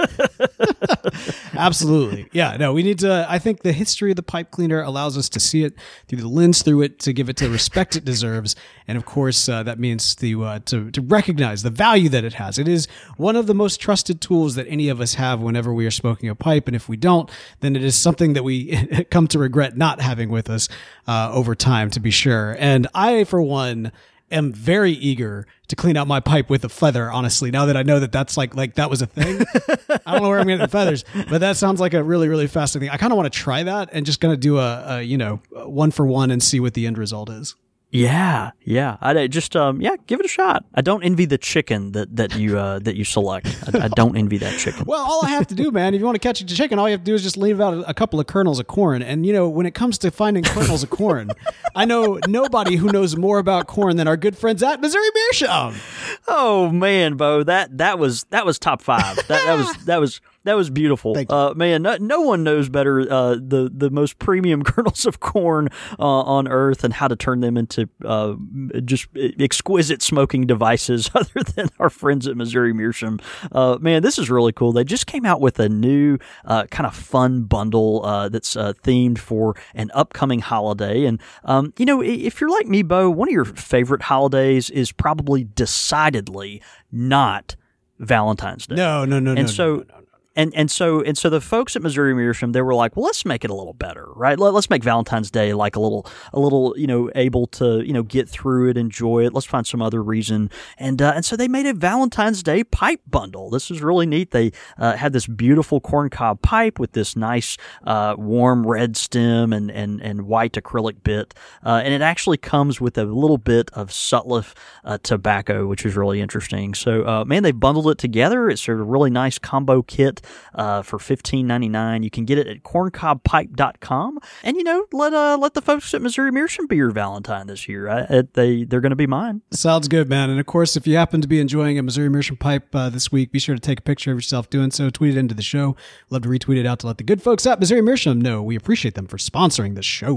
Absolutely, yeah. No, we need to. I think the history of the pipe cleaner allows us to see it through the lens through it to give it the respect it deserves, and of course, uh, that means to uh, to to recognize the value that it has. It is one of the most trusted tools that any of us have whenever we are smoking a pipe, and if we don't, then it is something that we come to regret not having with us uh, over time, to be sure. And I, for one, am very eager to clean out my pipe with a feather, honestly, now that I know that that's like, like that was a thing. I don't know where I'm getting the feathers, but that sounds like a really, really fascinating thing. I kind of want to try that and just going to do a, a, you know, one for one and see what the end result is. Yeah, yeah. I just um, yeah, give it a shot. I don't envy the chicken that that you uh, that you select. I, I don't envy that chicken. Well, all I have to do, man, if you want to catch a chicken, all you have to do is just leave out a, a couple of kernels of corn. And you know, when it comes to finding kernels of corn, I know nobody who knows more about corn than our good friends at Missouri Meerschaum. Oh man, Bo, that that was that was top five. That that was that was. That was beautiful. Uh, man, no, no one knows better uh, the, the most premium kernels of corn uh, on earth and how to turn them into uh, just exquisite smoking devices other than our friends at Missouri Meerschaum. Uh, man, this is really cool. They just came out with a new uh, kind of fun bundle uh, that's uh, themed for an upcoming holiday. And, um, you know, if you're like me, Bo, one of your favorite holidays is probably decidedly not Valentine's Day. No, no, no, and no. so, no, no, no. And and so and so the folks at Missouri Meerschaum, they were like, well, let's make it a little better, right? Let, let's make Valentine's Day like a little a little you know able to you know get through it, enjoy it. Let's find some other reason, and uh, and so they made a Valentine's Day pipe bundle. This is really neat. They uh, had this beautiful corncob pipe with this nice uh, warm red stem and and and white acrylic bit, uh, and it actually comes with a little bit of Sutliff uh, tobacco, which is really interesting. So uh, man, they bundled it together. It's a really nice combo kit. Uh, for fifteen ninety-nine. You can get it at corncob pipe dot com. And, you know, let uh, let the folks at Missouri Meerschaum be your Valentine this year. I, they, they're going to be mine. Sounds good, man. And, of course, if you happen to be enjoying a Missouri Meerschaum pipe uh, this week, be sure to take a picture of yourself doing so. Tweet it into the show. Love to retweet it out to let the good folks at Missouri Meerschaum know we appreciate them for sponsoring the show.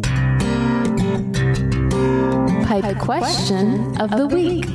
Pipe question of the week.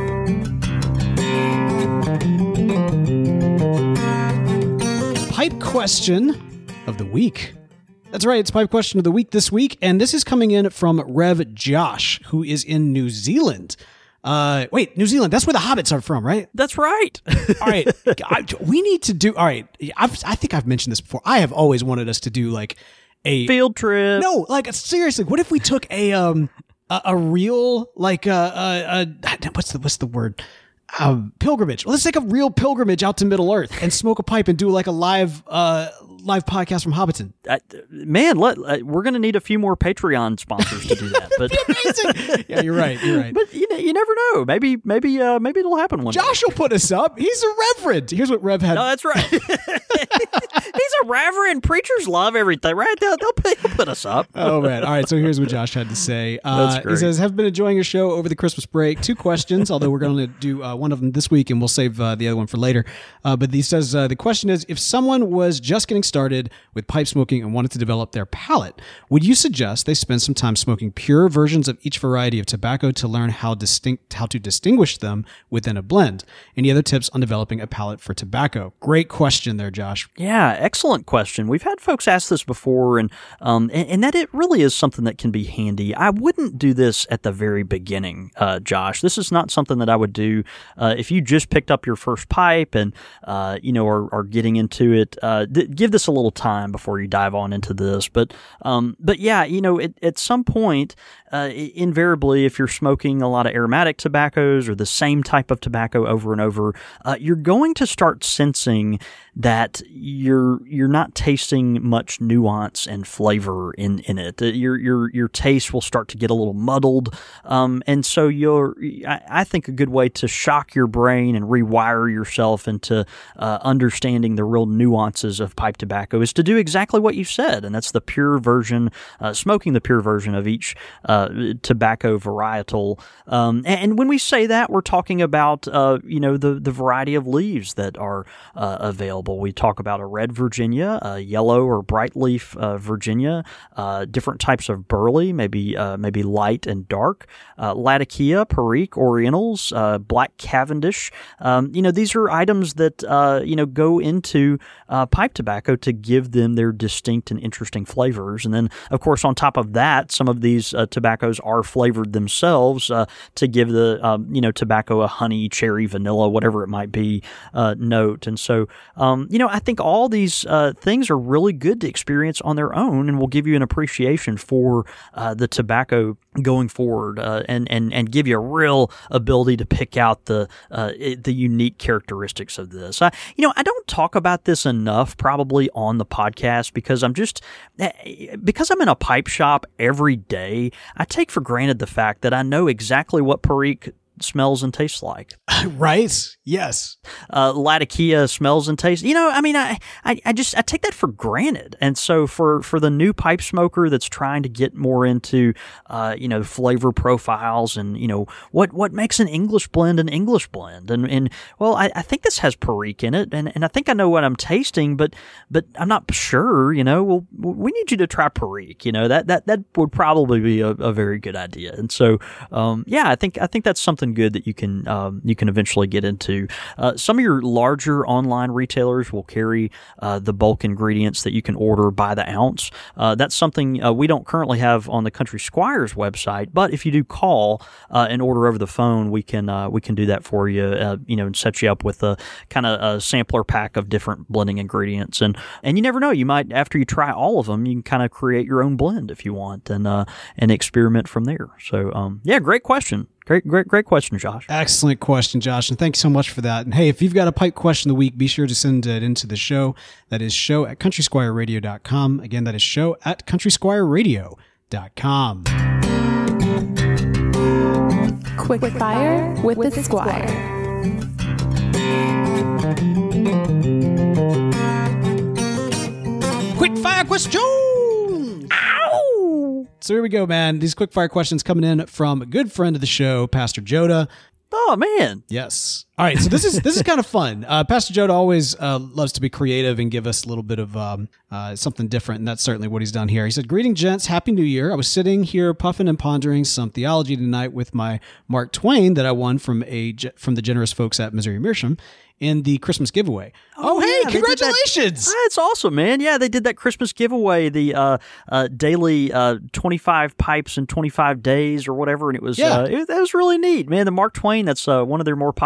Pipe question of the week. That's right, it's Pipe question of the week this week, and this is coming in from Rev Josh, who is in New Zealand. Uh, wait, New Zealand, that's where the Hobbits are from, right? That's right. All right, I, we need to do, all right, I've, I think I've mentioned this before. I have always wanted us to do like a... Field trip. No, like seriously, what if we took a, um, a, a real, like, uh, uh, uh, what's the, what's the word? um, pilgrimage. Let's take a real pilgrimage out to Middle Earth and smoke a pipe and do like a live uh, live podcast from Hobbiton. Uh, man, let uh, we're going to need a few more Patreon sponsors to do that. But amazing. Yeah, you're right. You're right. But you know, you never know. Maybe maybe uh, maybe it'll happen one Josh day. will put us up. He's a reverend. Here's what Rev had. No, that's right. He's a reverend. Preachers love everything, right? They'll, they'll, put, they'll put us up. Oh, man. All right. So here's what Josh had to say. Uh, That's great. He says, have been enjoying your show over the Christmas break. Two questions, although we're going to do uh, one of them this week and we'll save uh, the other one for later. Uh, but he says, uh, the question is, if someone was just getting started with pipe smoking and wanted to develop their palate, would you suggest they spend some time smoking pure versions of each variety of tobacco to learn how distinct, how to distinguish them within a blend? Any other tips on developing a palate for tobacco? Great question there, Josh. Yeah, excellent question. We've had folks ask this before, and um, and, and that it really is something that can be handy. I wouldn't do this at the very beginning, uh, Josh. This is not something that I would do uh, if you just picked up your first pipe and uh, you know are, are getting into it. Uh, th- give this a little time before you dive on into this. But um, but yeah, you know, it, at some point, uh, invariably, if you're smoking a lot of aromatic tobaccos or the same type of tobacco over and over, uh, you're going to start sensing that you're you're not tasting much nuance and flavor in, in it. Your your your taste will start to get a little muddled, um, and so you're. I, I think a good way to shock your brain and rewire yourself into uh, understanding the real nuances of pipe tobacco is to do exactly what you said, and that's the pure version, uh, smoking the pure version of each uh, tobacco varietal. Um, and, and when we say that, we're talking about uh, you know the the variety of leaves that are uh, available. We talk about a red Virginia, a yellow or bright leaf uh, Virginia, uh, different types of burley, maybe uh, maybe light and dark, uh, Latakia, Perique, Orientals, uh, Black Cavendish. Um, you know, these are items that uh, you know go into uh, pipe tobacco to give them their distinct and interesting flavors. And then, of course, on top of that, some of these uh, tobaccos are flavored themselves uh, to give the um, you know tobacco a honey, cherry, vanilla, whatever it might be uh, note. And so. Um, Um, you know, I think all these uh, things are really good to experience on their own and will give you an appreciation for uh, the tobacco going forward uh, and, and, and give you a real ability to pick out the uh, the unique characteristics of this. I, you know, I don't talk about this enough probably on the podcast because I'm just, because I'm in a pipe shop every day, I take for granted the fact that I know exactly what Perique smells and tastes like. Right? Yes. Uh, Latakia smells and tastes. You know, I mean, I, I, I just I take that for granted. And so for, for the new pipe smoker that's trying to get more into, uh, you know, flavor profiles and, you know, what, what makes an English blend an English blend. And, and well, I, I think this has Perique in it. And, and I think I know what I'm tasting, but but I'm not sure, you know. Well, we need you to try Perique. You know, that that, that would probably be a, a very good idea. And so, um, yeah, I think I think that's something good that you can um, you can eventually get into. Uh, some of your larger online retailers will carry uh, the bulk ingredients that you can order by the ounce. Uh, that's something uh, we don't currently have on the Country Squires website, but if you do call uh, and order over the phone, we can uh, we can do that for you. Uh, you know, and set you up with a kind of a sampler pack of different blending ingredients, and and you never know, you might after you try all of them, you can kind of create your own blend if you want, and uh, and experiment from there. So um, yeah, great question. Great, great, great question, Josh. Excellent question, Josh, and thanks so much for that. And hey, if you've got a pipe question of the week, be sure to send it into the show. That is show at country squire radio dot com. Again, that is show at country squire radio dot com. Quick fire with, with the Squire. Quick fire question! Ow! So here we go, man. These quick fire questions coming in from a good friend of the show, Pastor Joda. Oh, man. Yes. All right. So this is this is kind of fun. Uh, Pastor Joda always uh, loves to be creative and give us a little bit of um, uh, something different, and that's certainly what he's done here. He said, "Greeting, gents. Happy New Year. I was sitting here puffing and pondering some theology tonight with my Mark Twain that I won from a from the generous folks at Missouri Meerschaum in the Christmas giveaway." Oh, oh yeah, hey, congratulations. That. That's awesome, man. Yeah, they did that Christmas giveaway, the uh, uh, daily uh, twenty-five pipes in twenty-five days or whatever, and it was yeah. uh, it, that was really neat, man. The Mark Twain, that's uh, one of their more popular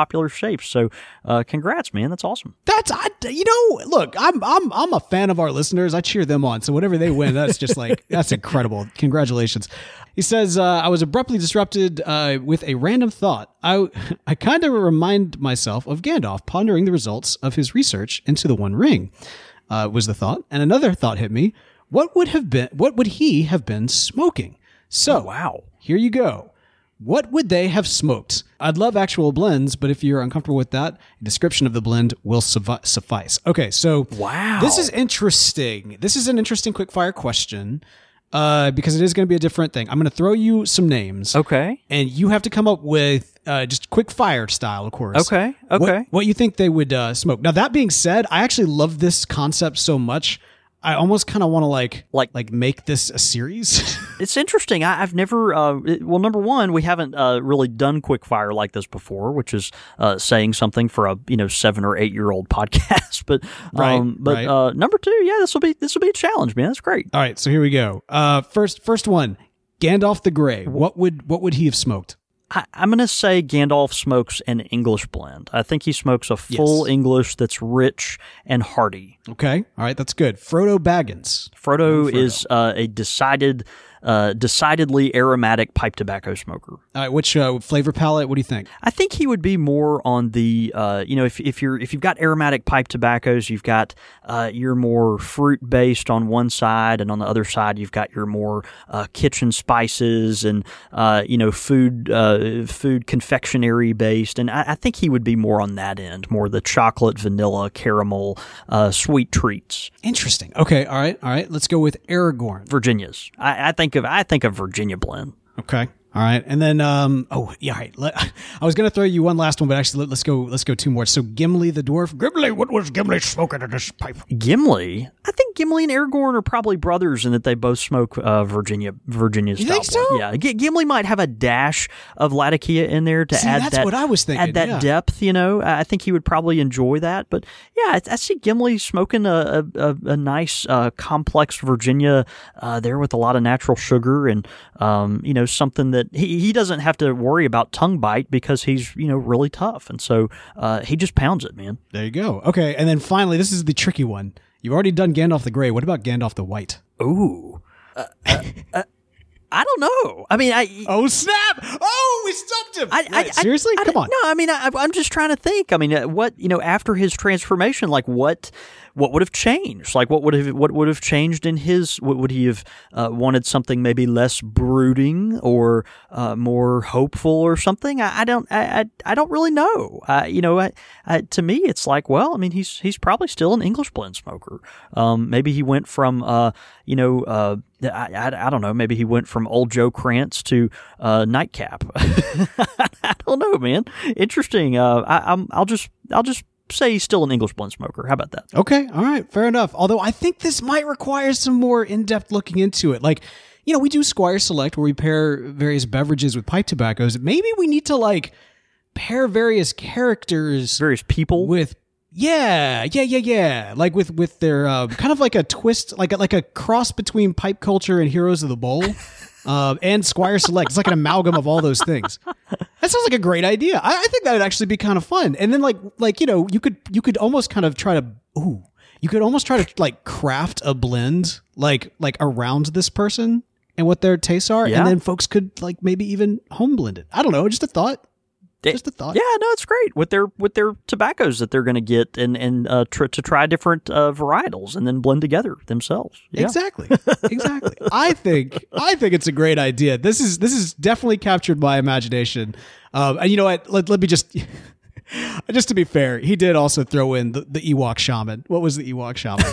shapes. So, uh, congrats, man. That's awesome. That's I, you know, look, I'm I'm I'm a fan of our listeners. I cheer them on. So whatever they win, that's just like that's incredible. Congratulations. He says, uh, I was abruptly disrupted uh, with a random thought. I I kind of remind myself of Gandalf pondering the results of his research into the One Ring. Uh, was the thought, and another thought hit me. What would have been? What would he have been smoking? So, oh, wow. Here you go. What would they have smoked? I'd love actual blends, but if you're uncomfortable with that, a description of the blend will suffi- suffice. Okay, so wow, this is interesting. This is an interesting quickfire question uh, because it is going to be a different thing. I'm going to throw you some names. Okay. And you have to come up with uh, just quick fire style, of course. Okay, okay. What, what you think they would uh, smoke. Now, that being said, I actually love this concept so much. I almost kind of want to like, like like make this a series. It's interesting. I, I've never. Uh, it, well, number one, we haven't uh, really done quickfire like this before, which is uh, saying something for a you know seven or eight year old podcast. But right, um, but right. Uh, number two, yeah, this will be this will be a challenge, man. That's great. All right, so here we go. Uh, first first one, Gandalf the Grey. What would what would he have smoked? I, I'm going to say Gandalf smokes an English blend. I think he smokes a full Yes. English that's rich and hearty. Okay, all right, that's good. Frodo Baggins. Frodo, Frodo. is uh, a decided, uh, decidedly aromatic pipe tobacco smoker. All right, which uh, flavor palette? What do you think? I think he would be more on the, uh, you know, if if you're if you've got aromatic pipe tobaccos, you've got uh, your more fruit based on one side, and on the other side you've got your more uh, kitchen spices and uh, you know food uh, food confectionery based, and I, I think he would be more on that end, more the chocolate, vanilla, caramel, uh, sweet treats. Interesting. Okay, all right, all right. Let's go with Aragorn. Virginias. I, I think of I think of Virginia blend. Okay. All right, and then um oh yeah, all right. Let, I was gonna throw you one last one, but actually let, let's go let's go two more. So Gimli the dwarf. Gimli, what was Gimli smoking in this pipe? Gimli, I think Gimli and Aragorn are probably brothers in that they both smoke uh, Virginia Virginia style. You think so? blend. Yeah, G- Gimli might have a dash of Latakia in there to See, add that's that. what I was thinking, Add that yeah. depth, you know. I think he would probably enjoy that. But yeah, I, I see Gimli smoking a a, a nice uh, complex Virginia uh, there with a lot of natural sugar and um, you know something that he he doesn't have to worry about tongue bite because he's you know really tough, and so uh, he just pounds it, man. There you go. Okay, and then finally, this is the tricky one. You've already done Gandalf the Grey. What about Gandalf the White? Ooh. Uh, uh, uh, I don't know. I mean, I. Oh snap! Oh, we stumped him. I, I, Wait, seriously, I, I, come on. No, I mean, I, I'm just trying to think. I mean, uh, what you know, after his transformation, like what, what would have changed? Like, what would have, what would have changed in his? What would he have uh, wanted? Something maybe less brooding or uh, more hopeful or something? I, I don't, I, I, I don't really know. Uh, you know, I, I, to me, it's like, well, I mean, he's he's probably still an English blend smoker. Um, maybe he went from, uh, you know. Uh, I, I, I don't know. Maybe he went from Old Joe Krantz to uh, Nightcap. I don't know, man. Interesting. Uh, I, I'm. I'll just. I'll just say he's still an English blend smoker. How about that? Okay, all right, fair enough. Although I think this might require some more in-depth looking into it. Like, you know, we do Squire Select where we pair various beverages with pipe tobaccos. Maybe we need to like pair various characters, Various people with. Yeah, yeah, yeah, yeah. Like with with their uh, kind of like a twist, like a, like a cross between pipe culture and Heroes of the Bowl, uh, and Squire Select. It's like an amalgam of all those things. That sounds like a great idea. I, I think that would actually be kind of fun. And then like like you know you could you could almost kind of try to ooh you could almost try to like craft a blend like like around this person and what their tastes are, Yeah. and then folks could like maybe even home blend it. I don't know, just a thought. Just a thought. Yeah, no, it's great with their with their tobaccos that they're going to get and and uh, tr- to try different uh, varietals and then blend together themselves. Yeah. Exactly. Exactly. I think I think it's a great idea. This is this is definitely captured my imagination. Um, and you know what? Let, let me just just to be fair, he did also throw in the, the Ewok shaman. What was the Ewok shaman?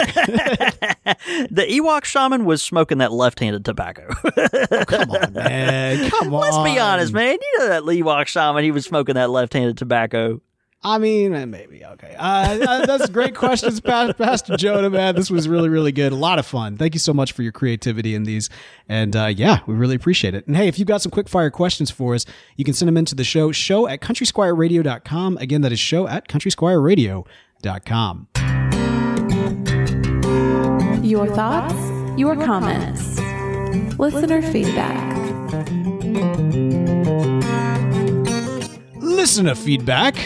The Ewok shaman was smoking that left-handed tobacco. Oh, come on, man. Come on. Let's be honest, man. You know that Ewok shaman, he was smoking that left-handed tobacco. I mean, eh, maybe. Okay. Uh, uh, that's great questions, Pa- Pastor Jonah, man. This was really, really good. A lot of fun. Thank you so much for your creativity in these. And uh, yeah, we really appreciate it. And hey, if you've got some quick fire questions for us, you can send them into the show, show at country squire radio dot com. Again, that is show at country squire radio dot com. Your thoughts, your comments, listener feedback. Listener feedback.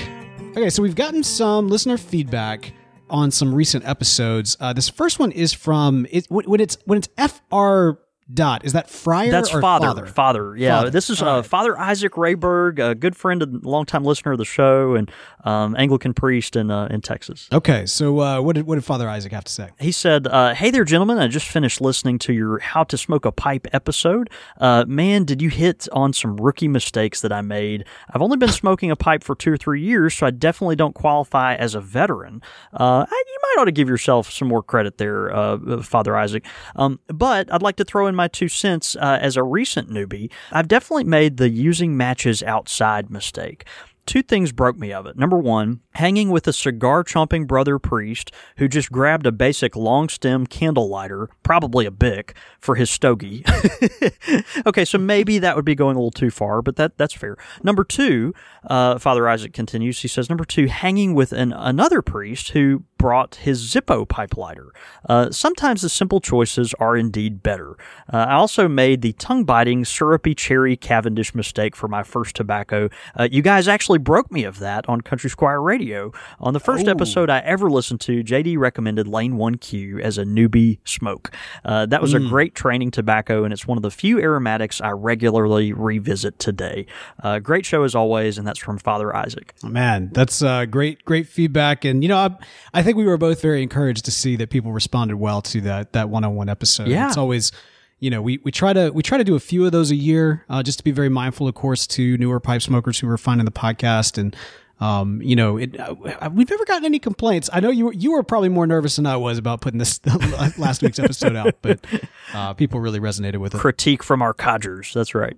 Okay, so we've gotten some listener feedback on some recent episodes. Uh, this first one is from it, when it's when it's F R dot. Is that Friar That's or father, father? Father, yeah. Father. This is All uh, right. Father Isaac Rayberg, a good friend and longtime listener of the show, and um, Anglican priest in uh, in Texas. Okay, so uh, what did what did Father Isaac have to say? He said, uh, hey there, gentlemen. I just finished listening to your How to Smoke a Pipe episode. Uh, man, did you hit on some rookie mistakes that I made. I've only been smoking a pipe for two or three years, so I definitely don't qualify as a veteran. Uh, you might ought to give yourself some more credit there, uh, Father Isaac. Um, but I'd like to throw in my two cents uh, as a recent newbie. I've definitely made the using matches outside mistake. Two things broke me of it. Number one, hanging with a cigar-chomping brother priest who just grabbed a basic long-stem candle lighter, probably a Bic, for his stogie. Okay, so maybe that would be going a little too far, but that that's fair. Number two, uh, Father Isaac continues, he says, number two, hanging with an, another priest who brought his Zippo pipe lighter. Uh, sometimes the simple choices are indeed better. Uh, I also made the tongue-biting, syrupy cherry Cavendish mistake for my first tobacco. Uh, you guys actually broke me of that on Country Squire Radio. On the first Oh. episode I ever listened to, J D recommended Lane one Q as a newbie smoke. Uh, that was Mm. a great training tobacco, and it's one of the few aromatics I regularly revisit today. Uh, great show as always, and that's from Father Isaac. Man, that's uh, great, great feedback. And, you know, I, I think we were both very encouraged to see that people responded well to that that one-on-one episode. Yeah. It's always, you know, we, we try to we try to do a few of those a year, uh, just to be very mindful, of course, to newer pipe smokers who are finding the podcast. And, um, you know, it, uh, we've never gotten any complaints. I know you were, you were probably more nervous than I was about putting this last week's episode out, but uh, people really resonated with it. Critique from our codgers. That's right.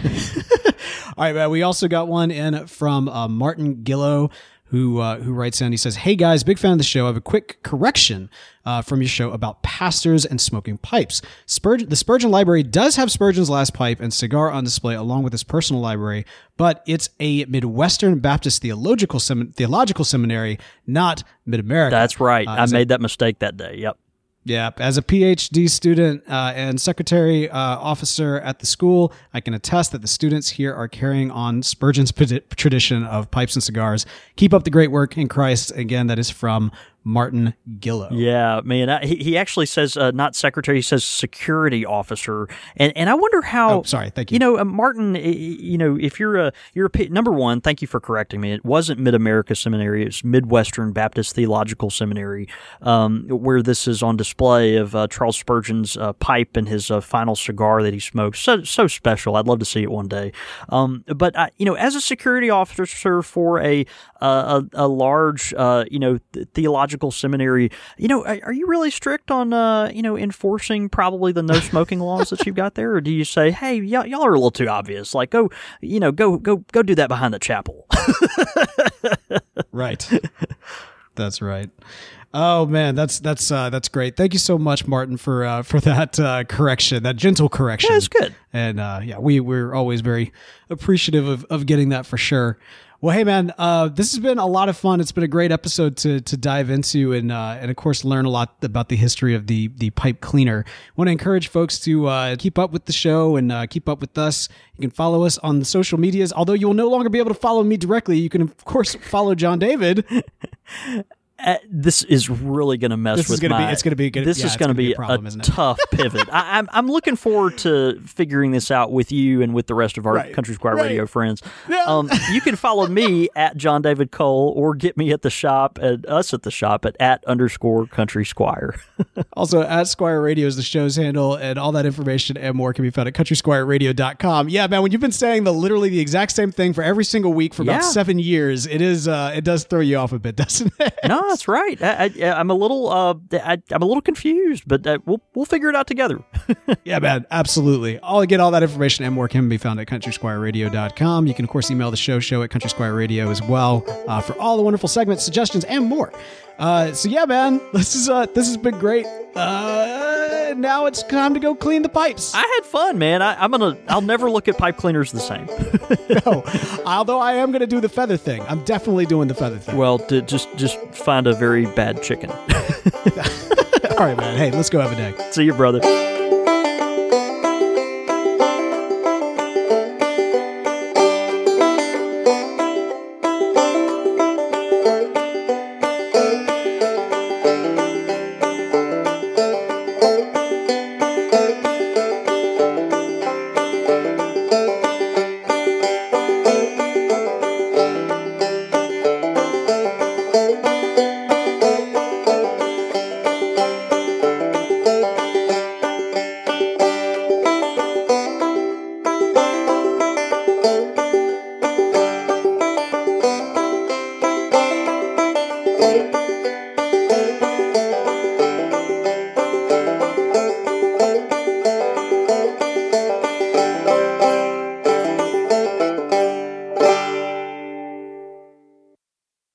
All right, man. We also got one in from uh, Martin Gillow, who uh, who writes in. He says, "Hey guys, big fan of the show. I have a quick correction uh, from your show about pastors and smoking pipes. Spurgeon, the Spurgeon Library does have Spurgeon's last pipe and cigar on display along with his personal library, but it's a Midwestern Baptist theological Sem- theological seminary, not Mid America." That's right. Uh, I is made it- that mistake that day. Yep. Yeah, as a P H D student uh, and secretary uh, officer at the school, I can attest that the students here are carrying on Spurgeon's p- tradition of pipes and cigars. Keep up the great work in Christ. Again, that is from Martin Gillow. Yeah, man. I, he, he actually says uh, not secretary, he says security officer. And and I wonder how. Oh, sorry. Thank you. You know, uh, Martin. uh, You know, if you're a you're a P- number one, thank you for correcting me. It wasn't Mid America Seminary. It's Midwestern Baptist Theological Seminary, um, where this is on display of uh, Charles Spurgeon's uh, pipe and his uh, final cigar that he smokes. So so special. I'd love to see it one day. Um, but I, you know, as a security officer for a uh, a, a large uh, you know th- theological seminary, you know, are, are you really strict on, uh, you know, enforcing probably the no smoking laws that you've got there? Or do you say, hey, y- y'all are a little too obvious. Like, go, you know, go, go, go do that behind the chapel. Right. That's right. Oh man, that's that's uh, that's great. Thank you so much, Martin, for uh, for that uh, correction, that gentle correction. Yeah, it's good. And uh, yeah, we we're always very appreciative of, of getting that for sure. Well, hey man, uh, this has been a lot of fun. It's been a great episode to to dive into and uh, and of course learn a lot about the history of the the pipe cleaner. I want to encourage folks to uh, keep up with the show and uh, keep up with us. You can follow us on the social medias. Although you will no longer be able to follow me directly, you can of course follow John David. Uh, this is really going to mess This is with gonna be- my. it's gonna be good- This yeah, is it's going to gonna be be a problem, a isn't it? tough pivot. I, I'm I'm looking forward to figuring this out with you and with the rest of our Right. Country Squire Right. Radio friends. Yeah. Um, you can follow me at John David Cole or get me at the shop at us at the shop at at underscore Country Squire. Also, at Squire Radio is the show's handle, and all that information and more can be found at country squire radio dot com. Yeah, man, when you've been saying the literally the exact same thing for every single week for about Yeah. seven years, it is uh, it does throw you off a bit, doesn't it? No, that's right. I, I, I'm a little uh, I, I'm a little confused, but uh, we'll we'll figure it out together. Yeah, man, absolutely. All again, all that information and more can be found at country squire radio dot com. You can, of course, email the show show at Country Squire Radio as well uh, for all the wonderful segments, suggestions, and more. Uh, so yeah, man, this is uh, this has been great. Uh, now it's time to go clean the pipes. I had fun, man. I, I'm gonna I'll never look at pipe cleaners the same. No, although I am going to do the feather thing. I'm definitely doing the feather thing. Well, to just just find a very bad chicken. All right, man. Hey, let's go have a day. See you, brother.